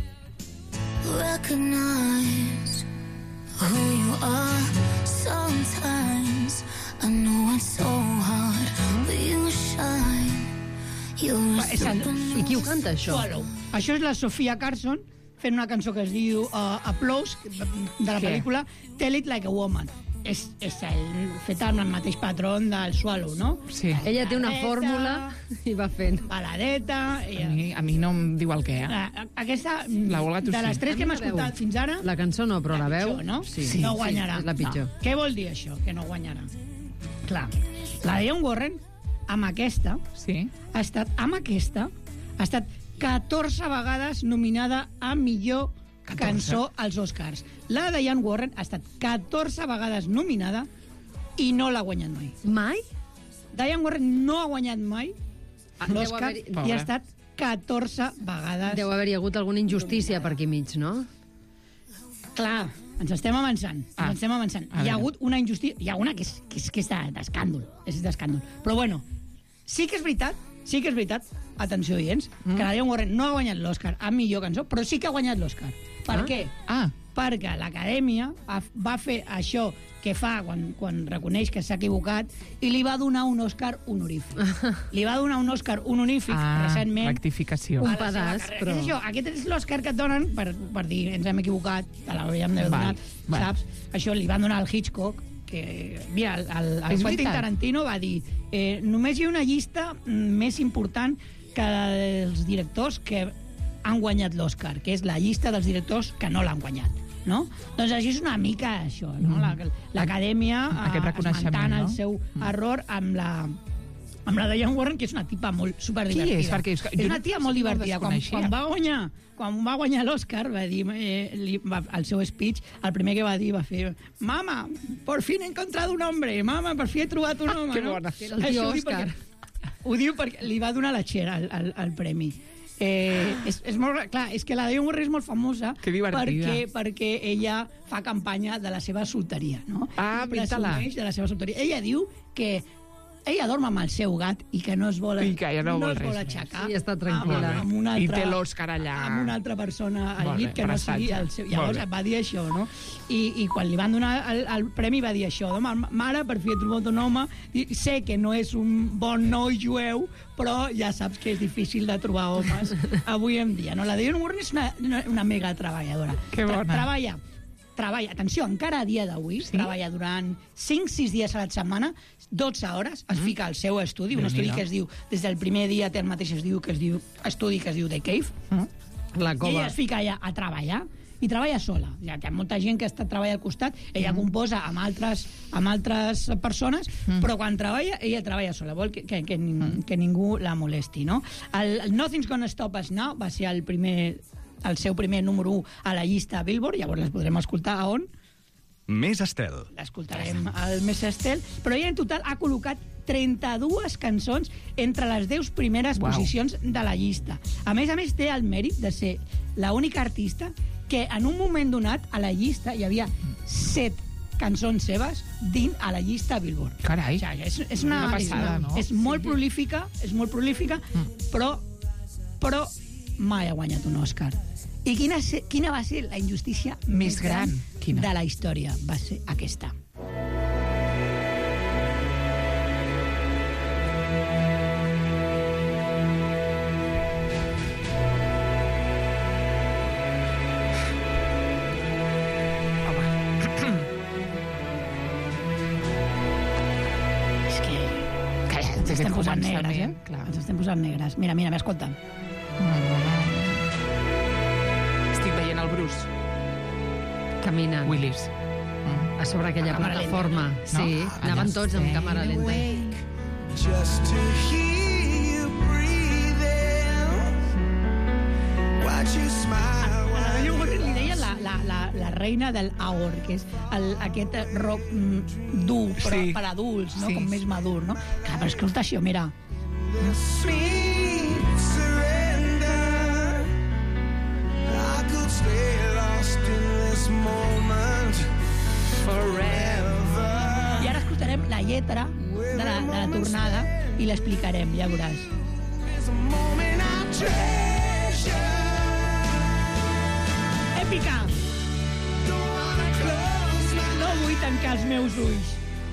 Recognize who you are. Sometimes I know it's so hard, but you shine. I qui ho canta, això? Això és la Sofia Carson, fent una cançó que es diu Applause, de la pel·lícula Tell It Like a Woman. És feta amb el mateix patró del Swallow, no? Sí. Ella té una fòrmula i va fent. Baladeta... A mi no em diu el què, Aquesta, de les tres que hem escoltat fins ara... La cançó no, però la veu... No? Sí. No guanyarà. És la pitjor. Què vol dir això, que no guanyarà? Clar, la Diane Warren, amb aquesta, ha estat 14 vegades nominada a millor cançó als Oscars. La Diane Warren ha estat 14 vegades nominada i no l'ha guanyat mai. Mai? Diane Warren no ha guanyat mai l'Oscar i ha estat 14 vegades... Deu haver-hi hagut alguna injustícia per aquí mig, no? Clar, ens estem avançant. Hi ha hagut una injustícia... Hi ha una que és d'escàndol. És d'escàndol. Però bueno, sí que és veritat, atenció, oients, que la Diane Warren no ha guanyat l'Oscar a millor cançó, però sí que ha guanyat l'Oscar. Per què? Perquè l'Acadèmia va fer això que fa quan reconeix que s'ha equivocat i li va donar un Oscar honorífic. Li va donar un Oscar honorífic recentment. Rectificació. Un pedaç, però... Aquest és l'Oscar que et donen per dir ens hem equivocat, te l'hauríem d'haver donat, saps? Això li van donar al Hitchcock, que, mira, el Quentin Tarantino va dir només hi ha una llista més important que dels directors que han guanyat l'Oscar, que és la llista dels directors que no l'han guanyat, no? Doncs així és una mica això, no? L'Acadèmia esmentant el seu error amb amb la Diane Warren, que és una tipa molt superdivertida. Qui és? Perquè és una tia molt divertida. Quan va guanyar l'Oscar, va dir, al seu speech, el primer que va dir va fer «Mama, por fin he encontrado un hombre! Mama, per fi he trobat un home!» Que bona. El tio Òscar. Ho diu perquè li va donar la Cher el premi. És molt clar, és que la Diane Warren és molt famosa perquè ella fa campanya de la seva solteria, no? Presumeix de la seva solteria. Ella diu que ella dorm amb el seu gat i que no es vol aixecar i està tranquil·la. I té l'Òscar allà amb una altra persona al llit que no sigui el seu. Llavors va dir això, no? I quan li van donar el premi va dir això, mare, per fi he trobat un home, i sé que no és un bon noi jueu, però ja saps que és difícil de trobar homes avui en dia, no? La Diane Warren és una mega treballadora. Que bona. Treballa, atenció, encara a dia d'avui, treballa durant 5-6 dies a la setmana, 12 hores, es fica al seu estudi, un estudi que es diu, des del primer dia té el mateix estudi que es diu The Cave, la cova. I ella es fica allà a treballar, i treballa sola. Ja hi ha molta gent que treballa al costat, ella composa amb altres persones, però quan treballa, ella treballa sola, vol que ningú la molesti, no? El Nothing's Gonna Stop Us Now va ser el seu primer número 1 a la llista Billboard, llavors les podrem escoltar a on? Més Estel. L'escoltarem al Més Estel, però ella en total ha col·locat 32 cançons entre les 10 primeres posicions de la llista. A més, té el mèrit de ser l'única artista que en un moment donat a la llista hi havia 7 cançons seves dins a la llista Billboard. Carai, és una passada, no? És molt prolífica, però mai ha guanyat un Òscar. I quina va ser la injustícia més gran de la història? Va ser aquesta. És que... Ens estem posant negres, Ens estem posant negres. Mira, escolta. Estic veient el Bruce caminant Willis a sobre aquella plataforma. Sí, anaven tots amb càmera lenta. Just to hear you breathing, watch you smile. A la li deia la reina del hour, que és aquest rock dur, però per adults, no? Com més madur, no? Clar, però escolta això, mira. Sweet surrender, I could stay lost in this moment forever. I ara escoltarem la lletra de la tornada i l'explicarem, ja veuràs. There's a moment I treasure. Èpica! No vull tancar els meus ulls.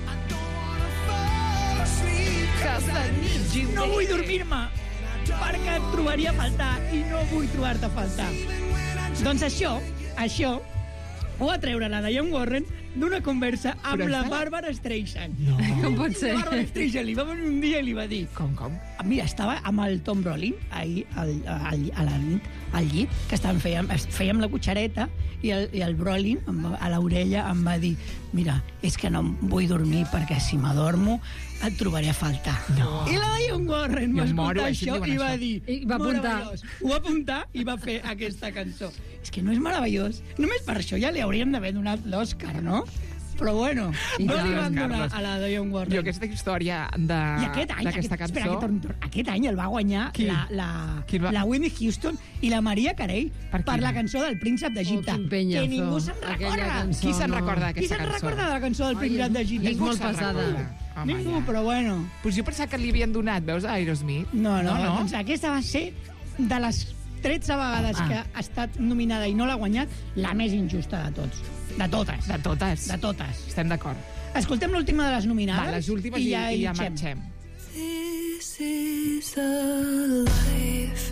No vull dormir-me, perquè et trobaria a faltar i no vull trobar-te a faltar. Doncs això ho va treure la Diane Warren d'una conversa amb la Barbara Streisand. No. Com pot ser? La Barbara Streisand li va venir un dia i li va dir... Com? Mira, estava amb el Tom Brolin ahir a la nit, al llit, que fèiem la cotxareta i el Brolin a l'orella em va dir: mira, és que no vull dormir perquè si m'adormo et trobaré a faltar. No. I la Diane Warren va escoltar això i va dir... Va apuntar. Ho va apuntar i va fer aquesta cançó. És que no és meravellós? Només per això ja li hauríem d'haver donat l'Òscar, no? Però bueno, no li van donar a la Diane Warren. Jo aquesta història d'aquesta cançó... Espera, aquest any el va guanyar la Whitney Houston i la Maria Carey per la cançó del Príncep d'Egipte. Que ningú se'n recorda. Qui se'n recorda d'aquesta cançó? Qui se'n recorda de la cançó del Príncep d'Egipte? És molt passada. Ningú, però bueno. Pues jo pensava que li havien donat, veus, a Aerosmith. No. Doncs aquesta va ser de les 13 vegades que ha estat nominada i no l'ha guanyat, la més injusta de tots. De totes. Estem d'acord. Escoltem l'última de les nominades. Les últimes i ja marxem. This is a life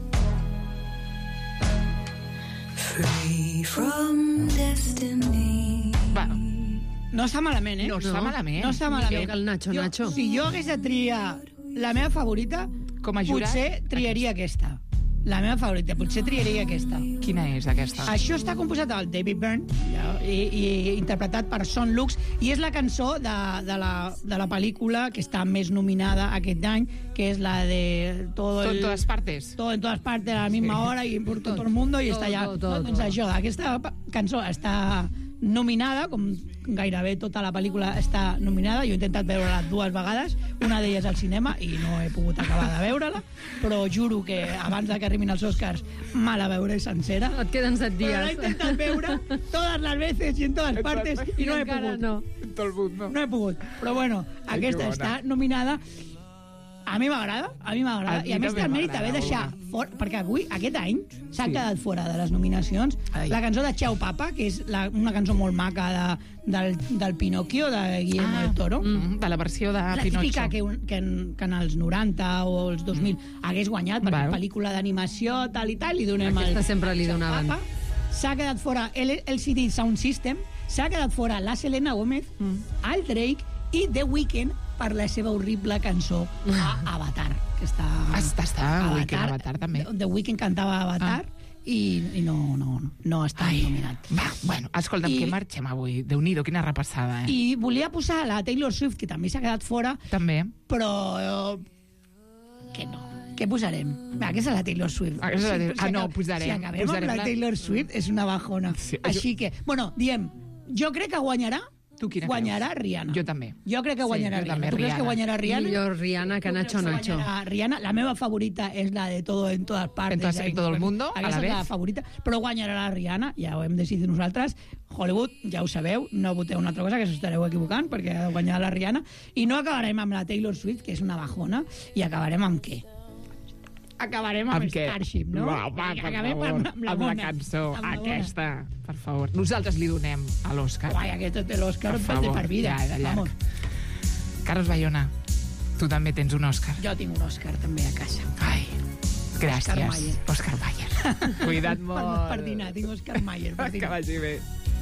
free from destiny. No està malament, No està malament. No està malament. El Nacho. Si jo hagués de triar la meva favorita, com a jurat, potser triaria aquesta. la meva favorita. Potser triaria aquesta. Quina és aquesta? Això està composat del David Byrne i interpretat per Son Lux, i és la cançó de la pel·lícula que està més nominada aquest any, que és la de Todo en todas partes. Todo en todas partes a la misma hora i por todo el mundo, i està allà. Doncs això, aquesta cançó està nominada, com gairebé tota la pel·lícula està nominada. Jo he intentat veure-la 2 vegades, una d'elles al cinema, i no he pogut acabar de veure-la, però juro que abans de que arribin els Oscars me la veuré sencera. Et queden 7 dies. Però l'he intentat veure totes les veces i en totes partes i no he pogut. Tot el mundo. No he pogut. Però bueno, aquesta està nominada. A mi m'agrada, i a més té el mèrit d'haver deixat fora, perquè avui, aquest any, s'ha quedat fora de les nominacions la cançó de Ciao Papa, que és una cançó molt maca del Pinocchio, de Guillermo del Toro. De la versió de Pinocchio. La típica que en els 90 o els 2000 hagués guanyat, perquè pel·lícula d'animació, tal i tal, li donem aquesta sempre li donaven. S'ha quedat fora LCD Sound System, s'ha quedat fora la Selena Gómez, el Drake i The Weeknd, per la seva horrible cançó Avatar, que està Weeknd Avatar també. The Weeknd cantava Avatar i no està nominat. Bueno, escolta'm, que marxem avui. Déu-n'hi-do, quina repassada, I volia posar la Taylor Swift, que també s'ha quedat fora, també, però que no. Què posarem? Aquesta és la Taylor Swift. Posarem. Si acabem amb la Taylor Swift és una bajona. Així que, bueno, diem, jo crec que guanyarà Rihanna. Jo també. Jo crec que guanyarà Rihanna. Tu creus que guanyarà Rihanna? Millor Rihanna que Nacho. Rihanna, la meva favorita és la de Todo en todas partes. En todo el mundo, a la vez. Aquesta és la favorita, però guanyarà la Rihanna, ja ho hem decidit nosaltres. Hollywood, ja ho sabeu, no voteu una altra cosa, que s'estareu equivocant, perquè ha de guanyar la Rihanna. I no acabarem amb la Taylor Swift, que és una bajona, i acabarem amb què? Acabarem amb Starship, no? Acabem amb la cançó aquesta, per favor. Nosaltres li donem a l'Òscar. Uai, aquest té l'Òscar de per vida. Vamos. Carlos Bayona, tu també tens un Òscar. Jo tinc un Òscar també a casa. Ai, gràcies. Òscar Mayer. Cuida't molt. Per dinar, tinc Òscar Mayer. Que vagi bé.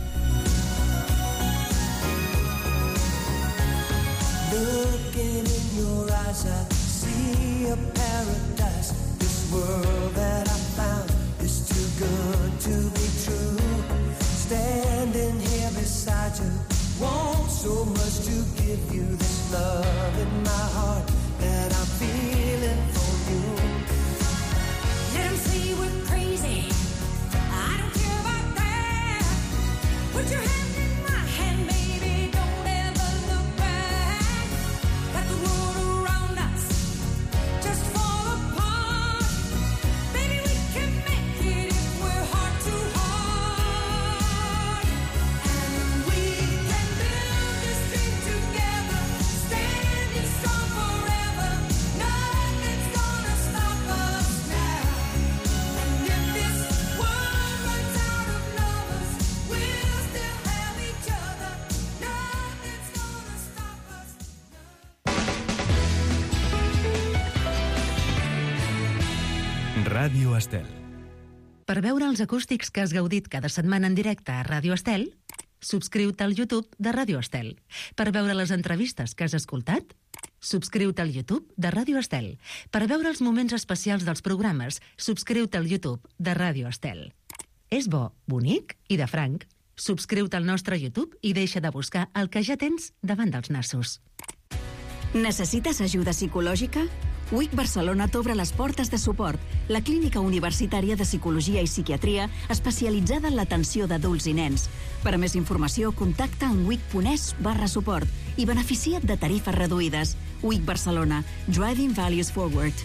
Looking in your eyes, I see a paradise. This world that I found is too good to be true. Standing here beside you, want so much to give you this love in my heart that I'm feeling for you. Let 'em say we're crazy. I don't care about that. Put your hand in my hand, baby. Don't ever look back. Let the world around us just fall apart. Baby, we can make it if we're heart to heart. And we can build this dream together, standing strong forever. Nothing's gonna stop us now. And if this world runs out of lovers, we'll still have each other. Nothing's gonna stop us. Ràdio Estel. Per veure els acústics que has gaudit cada setmana en directe a Ràdio Estel, subscriu-te al YouTube de Ràdio Estel. Per veure les entrevistes que has escoltat, subscriu-te al YouTube de Ràdio Estel. Per veure els moments especials dels programes, subscriu-te al YouTube de Ràdio Estel. És bo, bonic i de franc. Subscriu-te al nostre YouTube i deixa de buscar el que ja tens davant dels nassos. Necessites ajuda psicològica? WIC Barcelona t'obre les portes de suport, la clínica universitària de psicologia i psiquiatria especialitzada en l'atenció d'adults i nens. Per a més informació, contacta en wic.es/suport i beneficia't de tarifes reduïdes. WIC Barcelona. Driving Values Forward.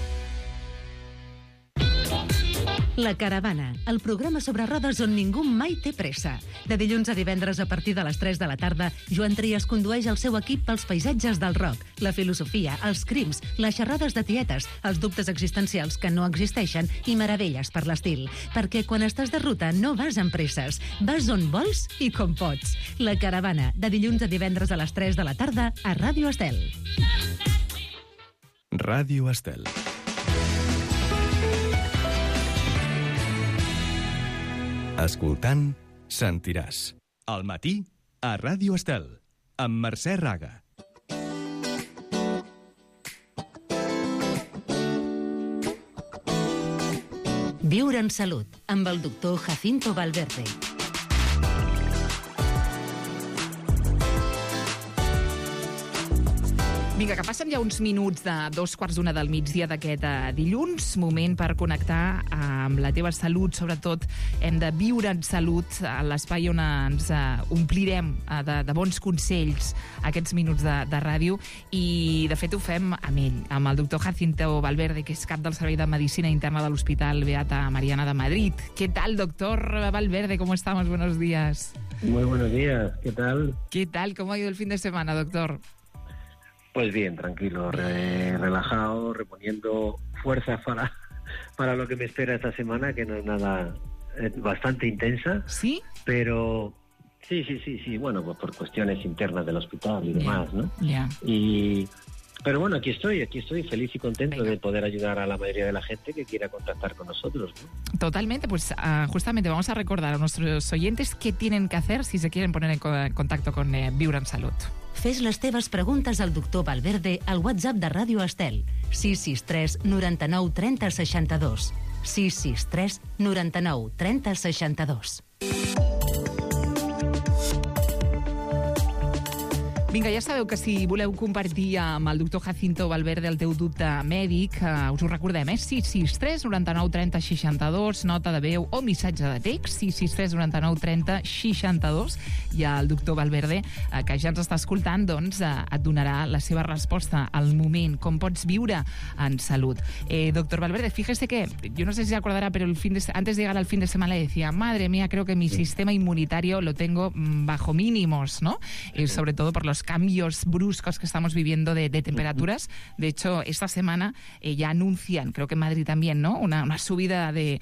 La Caravana, el programa sobre rodes on ningú mai té pressa. De dilluns a divendres a partir de les 3 de la tarda, Joan Trias condueix el seu equip pels paisatges del rock, la filosofia, els crims, les xerrades de tietes, els dubtes existencials que no existeixen i meravelles per l'estil. Perquè quan estàs de ruta no vas amb presses, vas on vols i com pots. La Caravana, de dilluns a divendres a les 3 de la tarda a Ràdio Estel. Ràdio Estel. Escoltant, sentiràs. Al matí, a Ràdio Estel, amb Mercè Raga. Viure en salut, amb el doctor Jacinto Valverde. Vinga, que passen ja uns minuts de 2:45 del migdia d'aquest dilluns. Moment per connectar amb la teva salut. Sobretot hem de viure en salut, a l'espai on ens omplirem de bons consells aquests minuts de ràdio. I, de fet, ho fem amb ell, amb el doctor Jacinto Valverde, que és cap del Servei de Medicina Interna de l'Hospital Beata Mariana de Madrid. ¿Qué tal, doctor Valverde? ¿Cómo estamos? Buenos días. Muy buenos días. ¿Qué tal? ¿Qué tal? ¿Cómo ha ido el fin de semana, doctor? Pues bien, tranquilo, relajado, reponiendo fuerzas para lo que me espera esta semana, que no es nada, bastante intensa. ¿Sí? Pero sí, bueno, pues por cuestiones internas del hospital y demás, ¿no? Ya. Pero bueno, aquí estoy feliz y contento de poder ayudar a la mayoría de la gente que quiera contactar con nosotros, ¿no? Totalmente, pues justamente vamos a recordar a nuestros oyentes qué tienen que hacer si se quieren poner en contacto con Viure en Salut. Fes les teves preguntes al doctor Valverde al WhatsApp de Ràdio Estel 663 99 30 62 663 99 30 62. Vinga, ja sabeu que si voleu compartir amb el doctor Jacinto Valverde el teu dubte mèdic, us ho recordem, 663 99 30 62, nota de veu o missatge de text, 663 99 30 62, i el doctor Valverde, que ja ens està escoltant, doncs et donarà la seva resposta al moment, com pots viure en salut. Doctor Valverde, fíjese que, yo no sé si se acordará, pero antes de llegar al fin de semana le decía, madre mía, creo que mi sistema inmunitario lo tengo bajo mínimos, ¿no? Sobre todo por los cambios bruscos que estamos viviendo de temperaturas. De hecho, esta semana ya anuncian, creo que en Madrid también, ¿no? Una subida de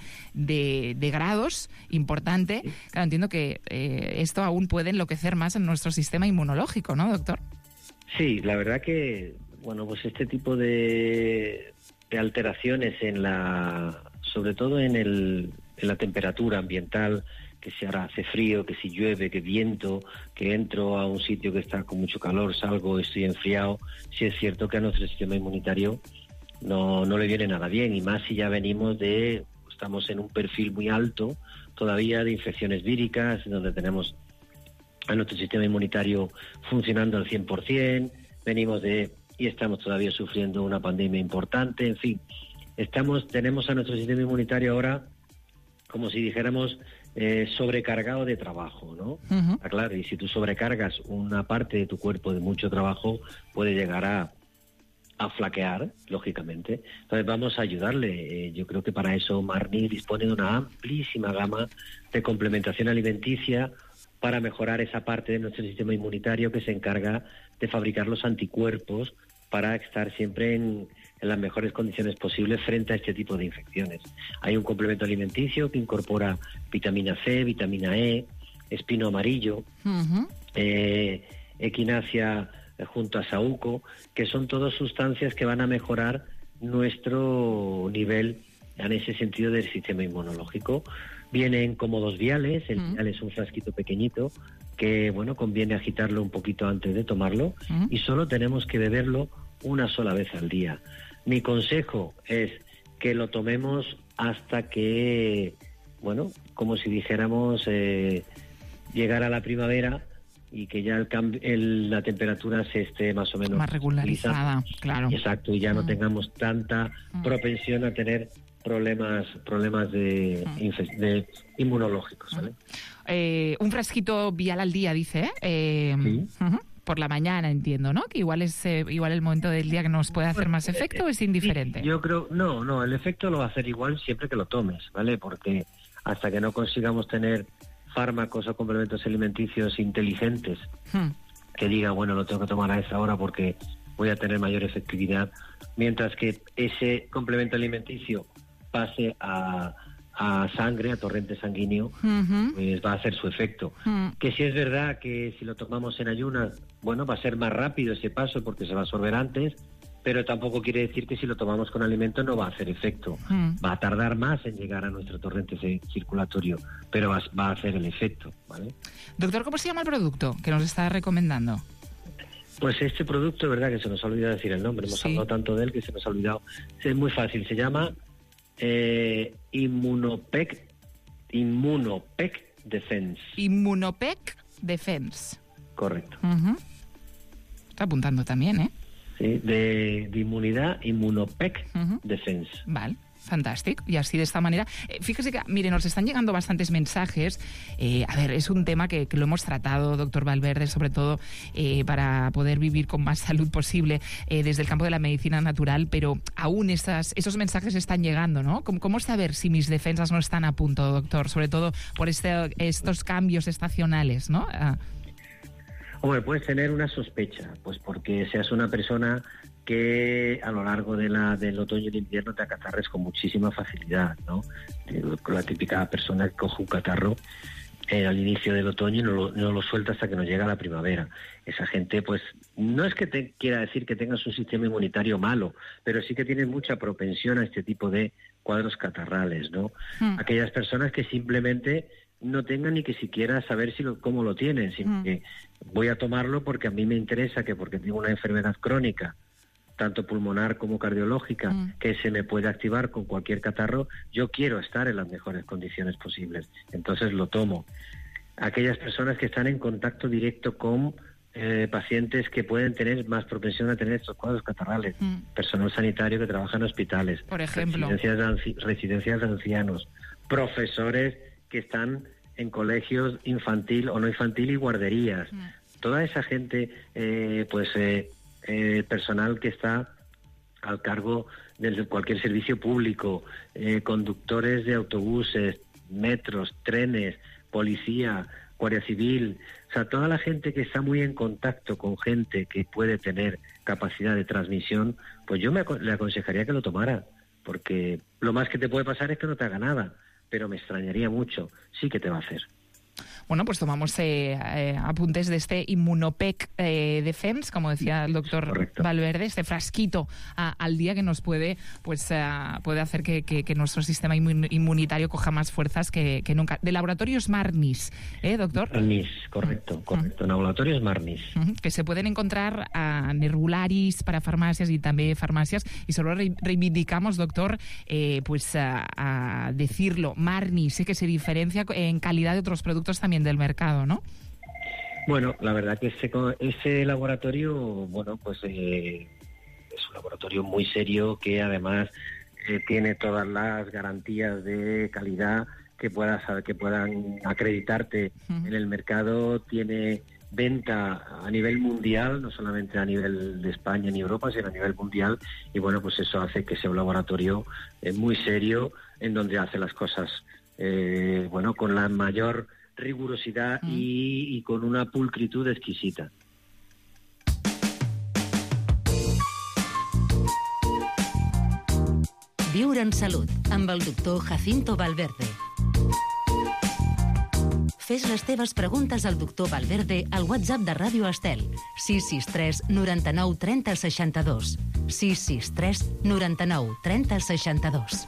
grados importante. Claro, entiendo que esto aún puede enloquecer más en nuestro sistema inmunológico, ¿no, doctor? Sí, la verdad que, bueno, pues este tipo de alteraciones sobre todo en la temperatura ambiental, que si ahora hace frío, que si llueve, que viento, que entro a un sitio que está con mucho calor, salgo, estoy enfriado, sí es cierto que a nuestro sistema inmunitario no le viene nada bien, y más si ya estamos en un perfil muy alto todavía de infecciones víricas, donde tenemos a nuestro sistema inmunitario funcionando al 100%, y estamos todavía sufriendo una pandemia importante, en fin, tenemos a nuestro sistema inmunitario ahora como si dijéramos sobrecargado de trabajo, ¿no? Uh-huh. Claro, y si tú sobrecargas una parte de tu cuerpo de mucho trabajo, puede llegar a flaquear, lógicamente. Entonces vamos a ayudarle. Yo creo que para eso Marni dispone de una amplísima gama de complementación alimenticia para mejorar esa parte de nuestro sistema inmunitario que se encarga de fabricar los anticuerpos para estar siempre en las mejores condiciones posibles frente a este tipo de infecciones. Hay un complemento alimenticio que incorpora vitamina C, vitamina E, espino amarillo, Uh-huh. equinacia junto a saúco, que son todas sustancias que van a mejorar nuestro nivel en ese sentido del sistema inmunológico. Vienen como 2 viales, el vial es un frasquito pequeñito que, bueno, conviene agitarlo un poquito antes de tomarlo, y solo tenemos que beberlo una sola vez al día. Mi consejo es que lo tomemos hasta que, bueno, como si dijéramos, llegar a la primavera y que ya la temperatura se esté más o menos más regularizada, claro. Exacto, y ya no tengamos tanta propensión a tener problemas de inmunológicos, ¿vale? Un frasquito vial al día, dice, Sí. Uh-huh. Por la mañana, entiendo, ¿no? Que igual es el momento del día que nos puede hacer más efecto, ¿o es indiferente? Yo creo, no, el efecto lo va a hacer igual siempre que lo tomes, ¿vale? Porque hasta que no consigamos tener fármacos o complementos alimenticios inteligentes que diga, bueno, lo tengo que tomar a esa hora porque voy a tener mayor efectividad, mientras que ese complemento alimenticio pase a sangre, a torrente sanguíneo, Uh-huh. pues va a hacer su efecto. Que sí es verdad que si lo tomamos en ayunas, bueno, va a ser más rápido ese paso porque se va a absorber antes, pero tampoco quiere decir que si lo tomamos con alimento no va a hacer efecto. Va a tardar más en llegar a nuestro torrente circulatorio, pero va a hacer el efecto, ¿vale? Doctor, ¿cómo se llama el producto que nos está recomendando? Pues este producto, es verdad que se nos ha olvidado decir el nombre, hemos hablado tanto de él que se nos ha olvidado. Es muy fácil, se llama Immunopec Defense. Immunopec Defense. Correcto. Está apuntando también, ¿eh? Sí, de inmunidad, Immunopec Defense. Vale. Fantástico. Y así, de esta manera... fíjese que, mire, nos están llegando bastantes mensajes. A ver, es un tema que lo hemos tratado, doctor Valverde, sobre todo para poder vivir con más salud posible desde el campo de la medicina natural, pero aún esos mensajes están llegando, ¿no? ¿Cómo saber si mis defensas no están a punto, doctor? Sobre todo por estos cambios estacionales, ¿no? Hombre, puedes tener una sospecha, pues porque seas una persona que a lo largo del otoño y el invierno te acatarres con muchísima facilidad, ¿no? La típica persona que coge un catarro al inicio del otoño y no lo suelta hasta que nos llega la primavera. Esa gente, pues, no es que te quiera decir que tengas un sistema inmunitario malo, pero sí que tienen mucha propensión a este tipo de cuadros catarrales, ¿no? Aquellas personas que simplemente no tengan ni que siquiera saber cómo lo tienen, sino que voy a tomarlo porque a mí me interesa, que porque tengo una enfermedad crónica, tanto pulmonar como cardiológica, que se me puede activar con cualquier catarro, yo quiero estar en las mejores condiciones posibles, entonces lo tomo. Aquellas personas que están en contacto directo con pacientes que pueden tener más propensión a tener estos cuadros catarrales, personal sanitario que trabaja en hospitales, por ejemplo, residencias de ancianos, profesores que están en colegios infantil o no infantil y guarderías. Toda esa gente, personal que está al cargo de cualquier servicio público, conductores de autobuses, metros, trenes, policía, guardia civil, o sea, toda la gente que está muy en contacto con gente que puede tener capacidad de transmisión, pues yo le aconsejaría que lo tomara, porque lo más que te puede pasar es que no te haga nada, pero me extrañaría mucho, sí que te va a hacer. Bueno, pues tomamos apuntes de este Immunopec Defense, como decía el doctor Valverde, este frasquito al día que nos puede hacer que nuestro sistema inmunitario coja más fuerzas que nunca. De laboratorios Marnis, doctor? Marnis, correcto. En laboratorios Marnis. Que se pueden encontrar a Nervularis para farmacias y también farmacias, y solo reivindicamos, doctor, a decirlo, Marnis, que se diferencia en calidad de otros productos también del mercado, ¿no? Bueno, la verdad que ese laboratorio, bueno, pues es un laboratorio muy serio que además tiene todas las garantías de calidad que puedan acreditarte en el mercado. Tiene venta a nivel mundial, no solamente a nivel de España ni Europa, sino a nivel mundial, y bueno, pues eso hace que sea un laboratorio muy serio, en donde hace las cosas con la mayor rigurosidad y con una pulcritud exquisita. Viure en salut, amb el doctor Jacinto Valverde. Fes les teves preguntes al doctor Valverde al WhatsApp de Ràdio Estel, 663 99 30 62. 663 99 30 62.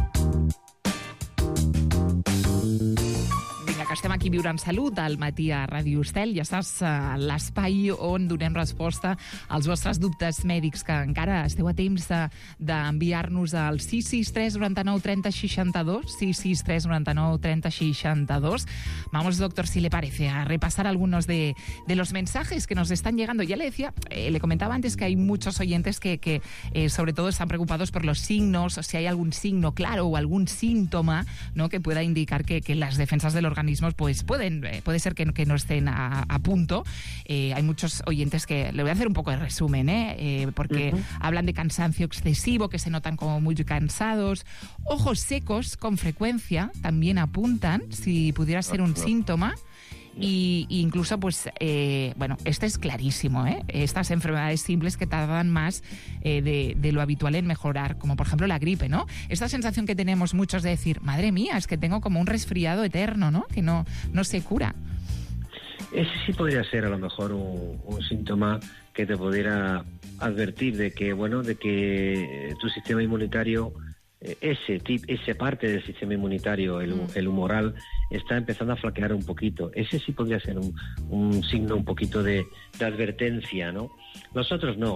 Estem aquí Viure en Salut, al matí a Ràdio Estel. Ja saps, l'espai on donem resposta als vostres dubtes mèdics, que encara esteu a temps d'enviar-nos al 663 99 30 62, 663 99 30 62. Vamos, doctor, si le parece, a repasar algunos de los mensajes que nos están llegando. Ya le decía, le comentaba antes que hay muchos oyentes que sobre todo están preocupados por los signos, o si hay algún signo claro o algún síntoma, ¿no?, que pueda indicar que las defensas del organismo pues puede ser que no estén a punto. Hay muchos oyentes que le voy a hacer un poco de resumen, porque hablan de cansancio excesivo, que se notan como muy cansados, ojos secos con frecuencia, también apuntan si pudiera ser un síntoma. Y incluso, este es clarísimo, estas enfermedades simples que tardan más de lo habitual en mejorar, como por ejemplo la gripe, ¿no? Esta sensación que tenemos muchos de decir, madre mía, es que tengo como un resfriado eterno, ¿no?, que no se cura. Ese sí podría ser a lo mejor un síntoma que te pudiera advertir de que tu sistema inmunitario, esa parte del sistema inmunitario, el humoral, está empezando a flaquear un poquito. Ese sí podría ser un signo un poquito de advertencia, ¿no? Los otros no.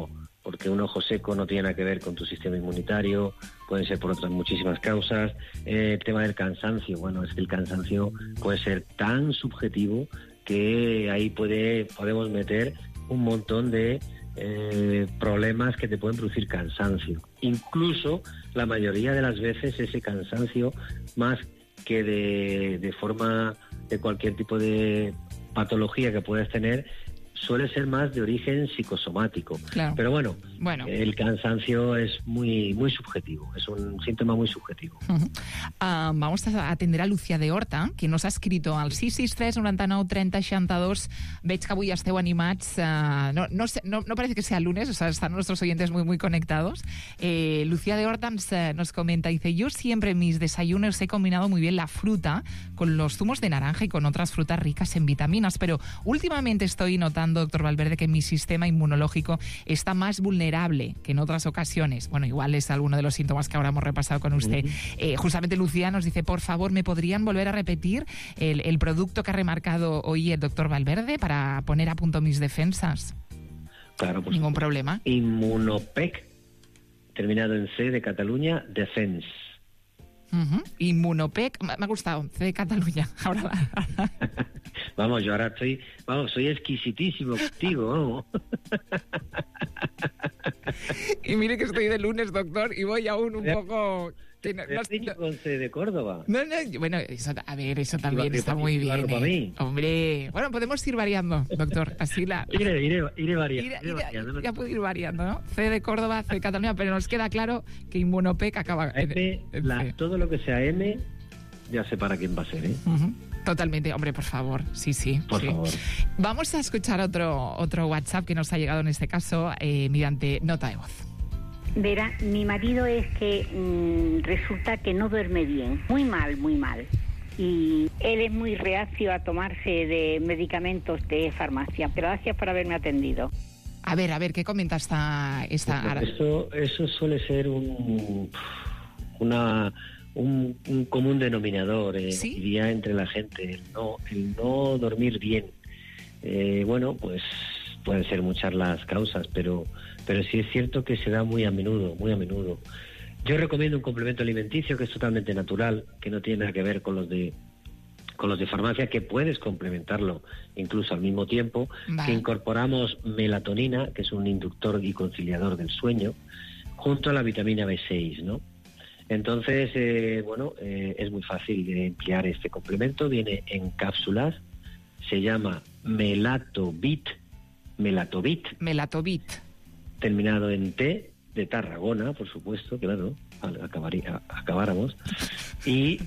porque un ojo seco no tiene nada que ver con tu sistema inmunitario, pueden ser por otras muchísimas causas. El tema del cansancio, bueno, es que el cansancio puede ser tan subjetivo que ahí podemos meter un montón de problemas que te pueden producir cansancio. Incluso la mayoría de las veces ese cansancio, más que de forma de cualquier tipo de patología que puedas tener, suele ser más de origen psicosomático. Claro. Pero bueno, el cansancio es muy subjetivo, es un síntoma muy subjetivo. Vamos a atender a Lucía de Horta, que nos ha escrito al 663 99 30 62. Veig que avui esteu animats. No parece que sea lunes, o sea, están nuestros oyentes muy conectados. Lucía de Horta nos comenta, dice, yo siempre en mis desayunos he combinado muy bien la fruta con los zumos de naranja y con otras frutas ricas en vitaminas, pero últimamente estoy notando, doctor Valverde, que mi sistema inmunológico está más vulnerable que en otras ocasiones. Bueno, igual es alguno de los síntomas que ahora hemos repasado con usted. Justamente Lucía nos dice, por favor, ¿me podrían volver a repetir el producto que ha remarcado hoy el doctor Valverde para poner a punto mis defensas? Claro, pues ningún problema. Immunopec, terminado en C de Cataluña, Defense. Immunopec, me ha gustado, C de Cataluña. Ahora Vamos, yo ahora soy exquisitísimo contigo, vamos. Y mire que estoy de lunes, doctor, y voy aún un poco... con C de Córdoba. No, bueno, eso también está muy bien. Para mí. Hombre, bueno, podemos ir variando, doctor. Así Iré variando. Ya puedo ir variando, ¿no? C de Córdoba, C de Cataluña, pero nos queda claro que Immunopec acaba... Todo lo que sea M, ya sé para quién va a ser, ¿eh? Totalmente, hombre, por favor, sí. Por favor. Vamos a escuchar otro WhatsApp que nos ha llegado en este caso mediante nota de voz. Verá, mi marido es que resulta que no duerme bien, muy mal. Y él es muy reacio a tomarse de medicamentos de farmacia. Pero gracias por haberme atendido. A ver, ¿qué comenta esta Eso suele ser un común denominador, diría, entre la gente, el no dormir bien. Bueno, pues pueden ser muchas las causas, pero sí es cierto que se da muy a menudo. Yo recomiendo un complemento alimenticio que es totalmente natural, que no tiene nada que ver con los de farmacia, que puedes complementarlo incluso al mismo tiempo, que incorporamos melatonina, que es un inductor y conciliador del sueño, junto a la vitamina B6, ¿no? Entonces, es muy fácil de emplear este complemento, viene en cápsulas, se llama Melatovit, terminado en T, de Tarragona, por supuesto, claro, acabáramos, y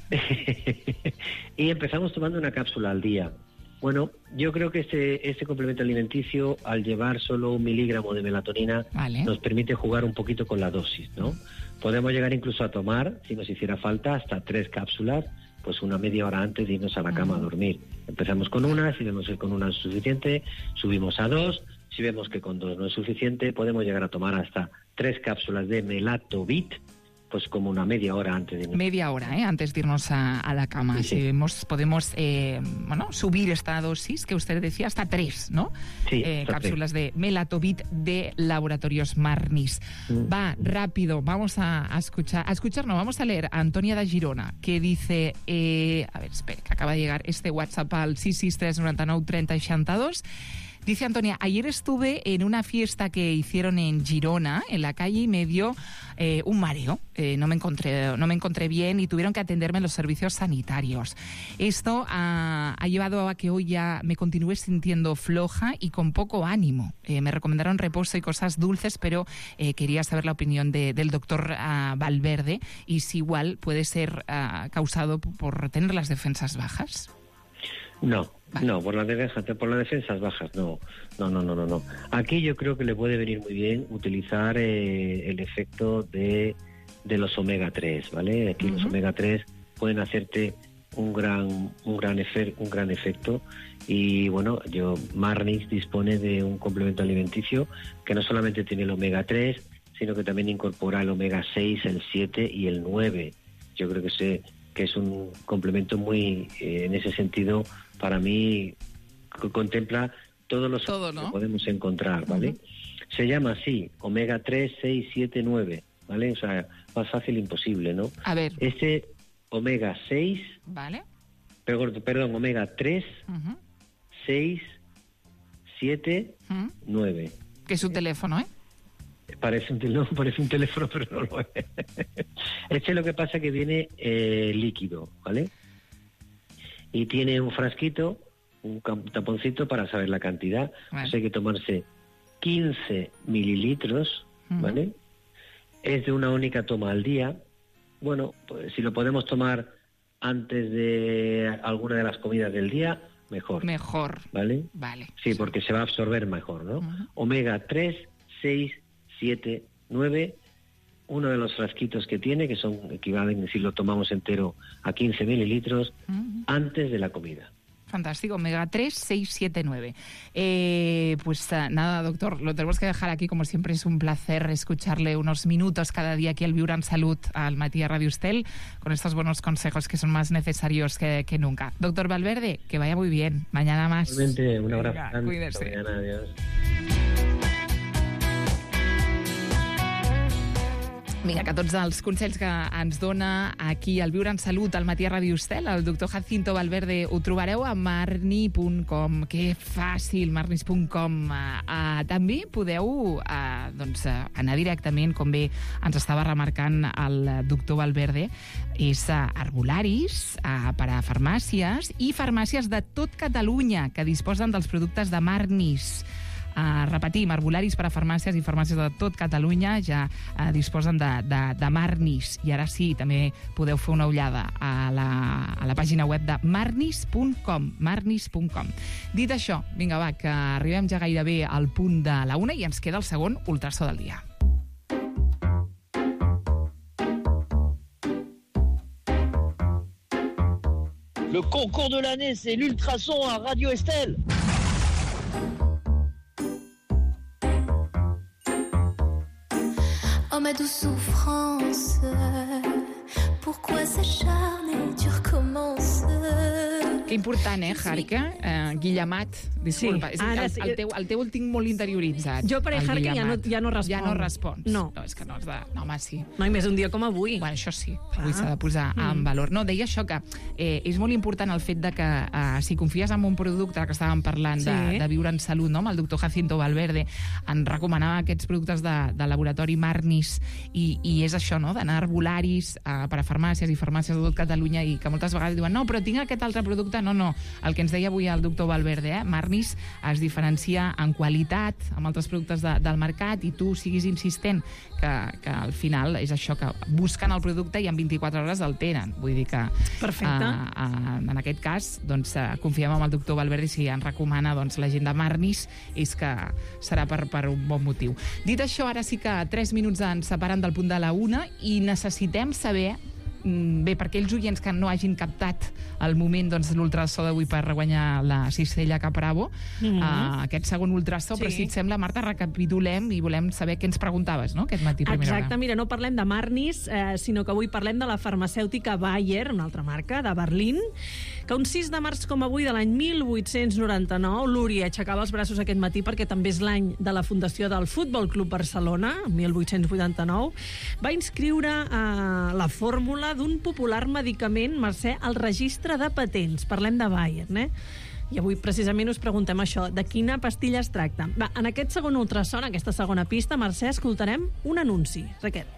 empezamos tomando una cápsula al día. Bueno, yo creo que este complemento alimenticio, al llevar solo 1 miligramo de melatonina, nos permite jugar un poquito con la dosis, ¿no? Podemos llegar incluso a tomar, si nos hiciera falta, hasta 3 cápsulas, pues una media hora antes de irnos a la cama a dormir. Empezamos con una, si vemos que con una es suficiente, subimos a 2, si vemos que con 2 no es suficiente, podemos llegar a tomar hasta 3 cápsulas de Melatovit, pues como una media hora antes de irnos. Media hora, antes de irnos a la cama. Sí. Si podemos subir esta dosis, que usted decía, hasta 3, ¿no? Sí, cápsulas de Melatovit de Laboratorios Marnis. Va, rápido, vamos a vamos a leer a Antonia de Girona, que dice, a ver, espera, que acaba de llegar este WhatsApp al 663 99 30 62. Dice Antonia, ayer estuve en una fiesta que hicieron en Girona, en la calle, y me dio un mareo. No me encontré bien y tuvieron que atenderme en los servicios sanitarios. Esto ha llevado a que hoy ya me continúe sintiendo floja y con poco ánimo. Me recomendaron reposo y cosas dulces, pero quería saber la opinión del doctor Valverde y si igual puede ser causado por tener las defensas bajas. No, por las defensas bajas, no. Aquí yo creo que le puede venir muy bien utilizar el efecto de los omega 3, ¿vale? Aquí los omega 3 pueden hacerte un gran efecto y bueno, Marnix dispone de un complemento alimenticio que no solamente tiene el omega 3, sino que también incorpora el omega 6, el 7 y el 9. Yo creo que es un complemento muy, en ese sentido, para mí, contempla todos los que podemos encontrar, ¿vale? Se llama así, omega 3, 6, 7, 9, ¿vale? O sea, más fácil imposible, ¿no? A ver. Este omega 6, Vale. perdón, omega 3, 6, 7, 9. Que es un teléfono, ¿eh? Parece un teléfono, pero no lo es. Este lo que pasa es que viene líquido, ¿vale? Y tiene un frasquito, un taponcito para saber la cantidad. Vale. O sea, hay que tomarse 15 mililitros, ¿vale? Es de una única toma al día. Bueno, pues si lo podemos tomar antes de alguna de las comidas del día, mejor. Mejor. ¿Vale? Vale. Sí, porque se va a absorber mejor, ¿no? Omega 3, 6, 7, 9, uno de los frasquitos que tiene, que son equivalen, si lo tomamos entero, a 15 mililitros, antes de la comida. Fantástico, omega 3, 6, 7, 9. Nada, doctor, lo tenemos que dejar aquí. Como siempre, es un placer escucharle unos minutos cada día aquí al Viure en Salud, al Matí a Radio Estel, con estos buenos consejos que son más necesarios que nunca. Doctor Valverde, que vaya muy bien. Mañana más. Realmente, un abrazo. Venga, cuídese. Mañana, adiós. Vinga, que tots els consells que ens dona aquí al Viure en Salut, al Matí a Radio Estel, el doctor Jacinto Valverde, ho trobareu a marni.com. Que fàcil, marnis.com. També podeu anar directament, com bé ens estava remarcant el doctor Valverde, és herbolaris per a farmàcies i farmàcies de tot Catalunya que disposen dels productes de Marnis. Repetim, herbolaris per a farmàcies i farmàcies de tot Catalunya ja disposen de Marnis. I ara sí, també podeu fer una ullada a la pàgina web de marnis.com. Marnis.com. Dit això, vinga, va, que arribem ja gairebé al punt de la 1 i ens queda el segon ultrasó del dia. Le concours de l'année, c'est l'ultrason à Radio Estel. Oh ma douce souffrance, pourquoi s'acharner, tu recommences. Que important, Jarque? Guillemat, disculpa. Sí. El teu el tinc molt interioritzat. Jo per Jarque ja no responc. Ja no respons. No. No, és que no has de... No, home, sí. No, i més un dia com avui. Bueno, això sí, avui s'ha de posar en valor. No, deia això, que és molt important el fet de que si confies en un producte, que estàvem parlant de Viure en Salut, no? Amb el doctor Jacinto Valverde, en recomanava aquests productes de laboratori Marnis, i és això, no?, d'anar a herbolaris per a farmàcies i farmàcies de tot Catalunya, i que moltes vegades diuen, no, però tinc aquest altre producte. No. El que ens deia avui el doctor Valverde, Marnis es diferencia en qualitat amb altres productes del mercat, i tu siguis insistent que al final és això, que busquen el producte i en 24 hores el tenen. Vull dir que en aquest cas doncs, confiem en el doctor Valverde, i si ens recomana la gent de Marnis és que serà per un bon motiu. Dit això, ara sí que 3 minuts ens separen del punt de la 1 i necessitem saber, bé, per aquells oients que no hagin captat el moment l'ultrasó d'avui per guanyar la cistella Cap Bravo, aquest segon ultrasó, però si et sembla, Marta, recapitulem i volem saber què ens preguntaves, no?, aquest matí. Exacte, mira, no parlem de Marnis, sinó que avui parlem de la farmacèutica Bayer, una altra marca, de Berlín, que un 6 de març com avui de l'any 1899, l'Uri aixecava els braços aquest matí perquè també és l'any de la fundació del Futbol Club Barcelona, 1889, va inscriure la fórmula d'un popular medicament, Mercè, al registre de patents. Parlem de Bayer, I avui precisament us preguntem això, de quina pastilla es tracta. Va, en aquest segon ultrasó, en aquesta segona pista, Mercè, escoltarem un anunci. Raquel.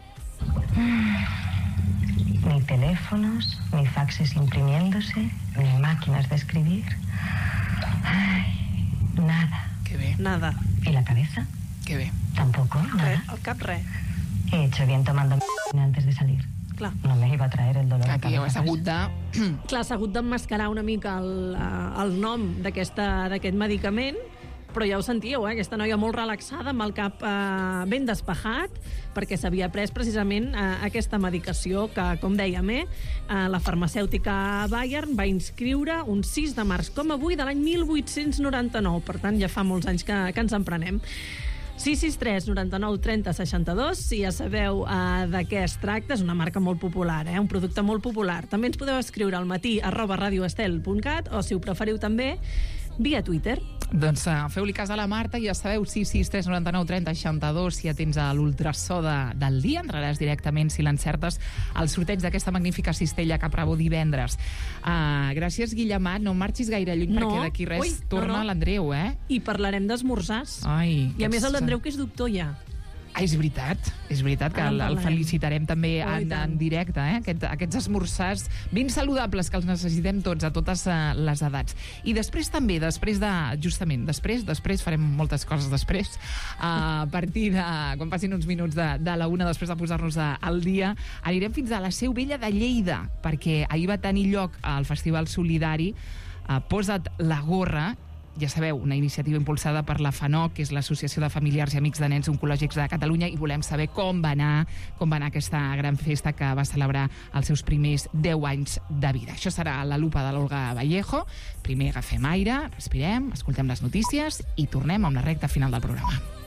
Ni teléfonos, ni faxes imprimiéndose, ni máquinas de escribir. Ay, nada. Qué bé. Nada. ¿Y la cabeza? Qué bé. Tampoco, nada. El cap, res. He hecho bien tomando antes de salir. Clar. No me iba a traer el dolor de Aquí cabeza. has hagut de... Clar, s'ha hagut d'emmascarar una mica el nom d'aquest medicament, però ja ho sentíeu, aquesta noia molt relaxada, amb el cap ben despejat, perquè s'havia pres precisament aquesta medicació que, com dèiem, la farmacèutica Bayern va inscriure un 6 de març, com avui, de l'any 1899. Per tant, ja fa molts anys que ens en prenem. 663 99 30 62, si ja sabeu de què es tracta, és una marca molt popular, un producte molt popular. També ens podeu escriure al matí @radioestel.cat, o si ho preferiu també via Twitter. Doncs feu-li cas a la Marta, ja sabeu, 663 99 30 62, si atents a l'ultrasó del dia, entraràs directament, si l'encertes, al sorteig d'aquesta magnífica cistella que prebó divendres. Gràcies, Guillemat, no marxis gaire lluny, perquè d'aquí res torna l'Andreu, I parlarem d'esmorzars. I a més l'Andreu, que és doctor ja. És veritat que el felicitarem també en directe, aquests esmorzars ben saludables que els necessitem tots, a totes les edats. I després també, després farem moltes coses després, a partir de, quan passin uns minuts de la 1, després de posar-nos al dia, anirem fins a la Seu Vella de Lleida, perquè ahir va tenir lloc al Festival Solidari Posa't la gorra, ja sabeu, una iniciativa impulsada per la FANOC, que és l'Associació de Familiars i Amics de Nens Oncològics de Catalunya, i volem saber com va anar aquesta gran festa que va celebrar els seus primers 10 anys de vida. Això serà la lupa de l'Olga Vallejo. Primer agafem aire, respirem, escoltem les notícies i tornem amb la recta final del programa.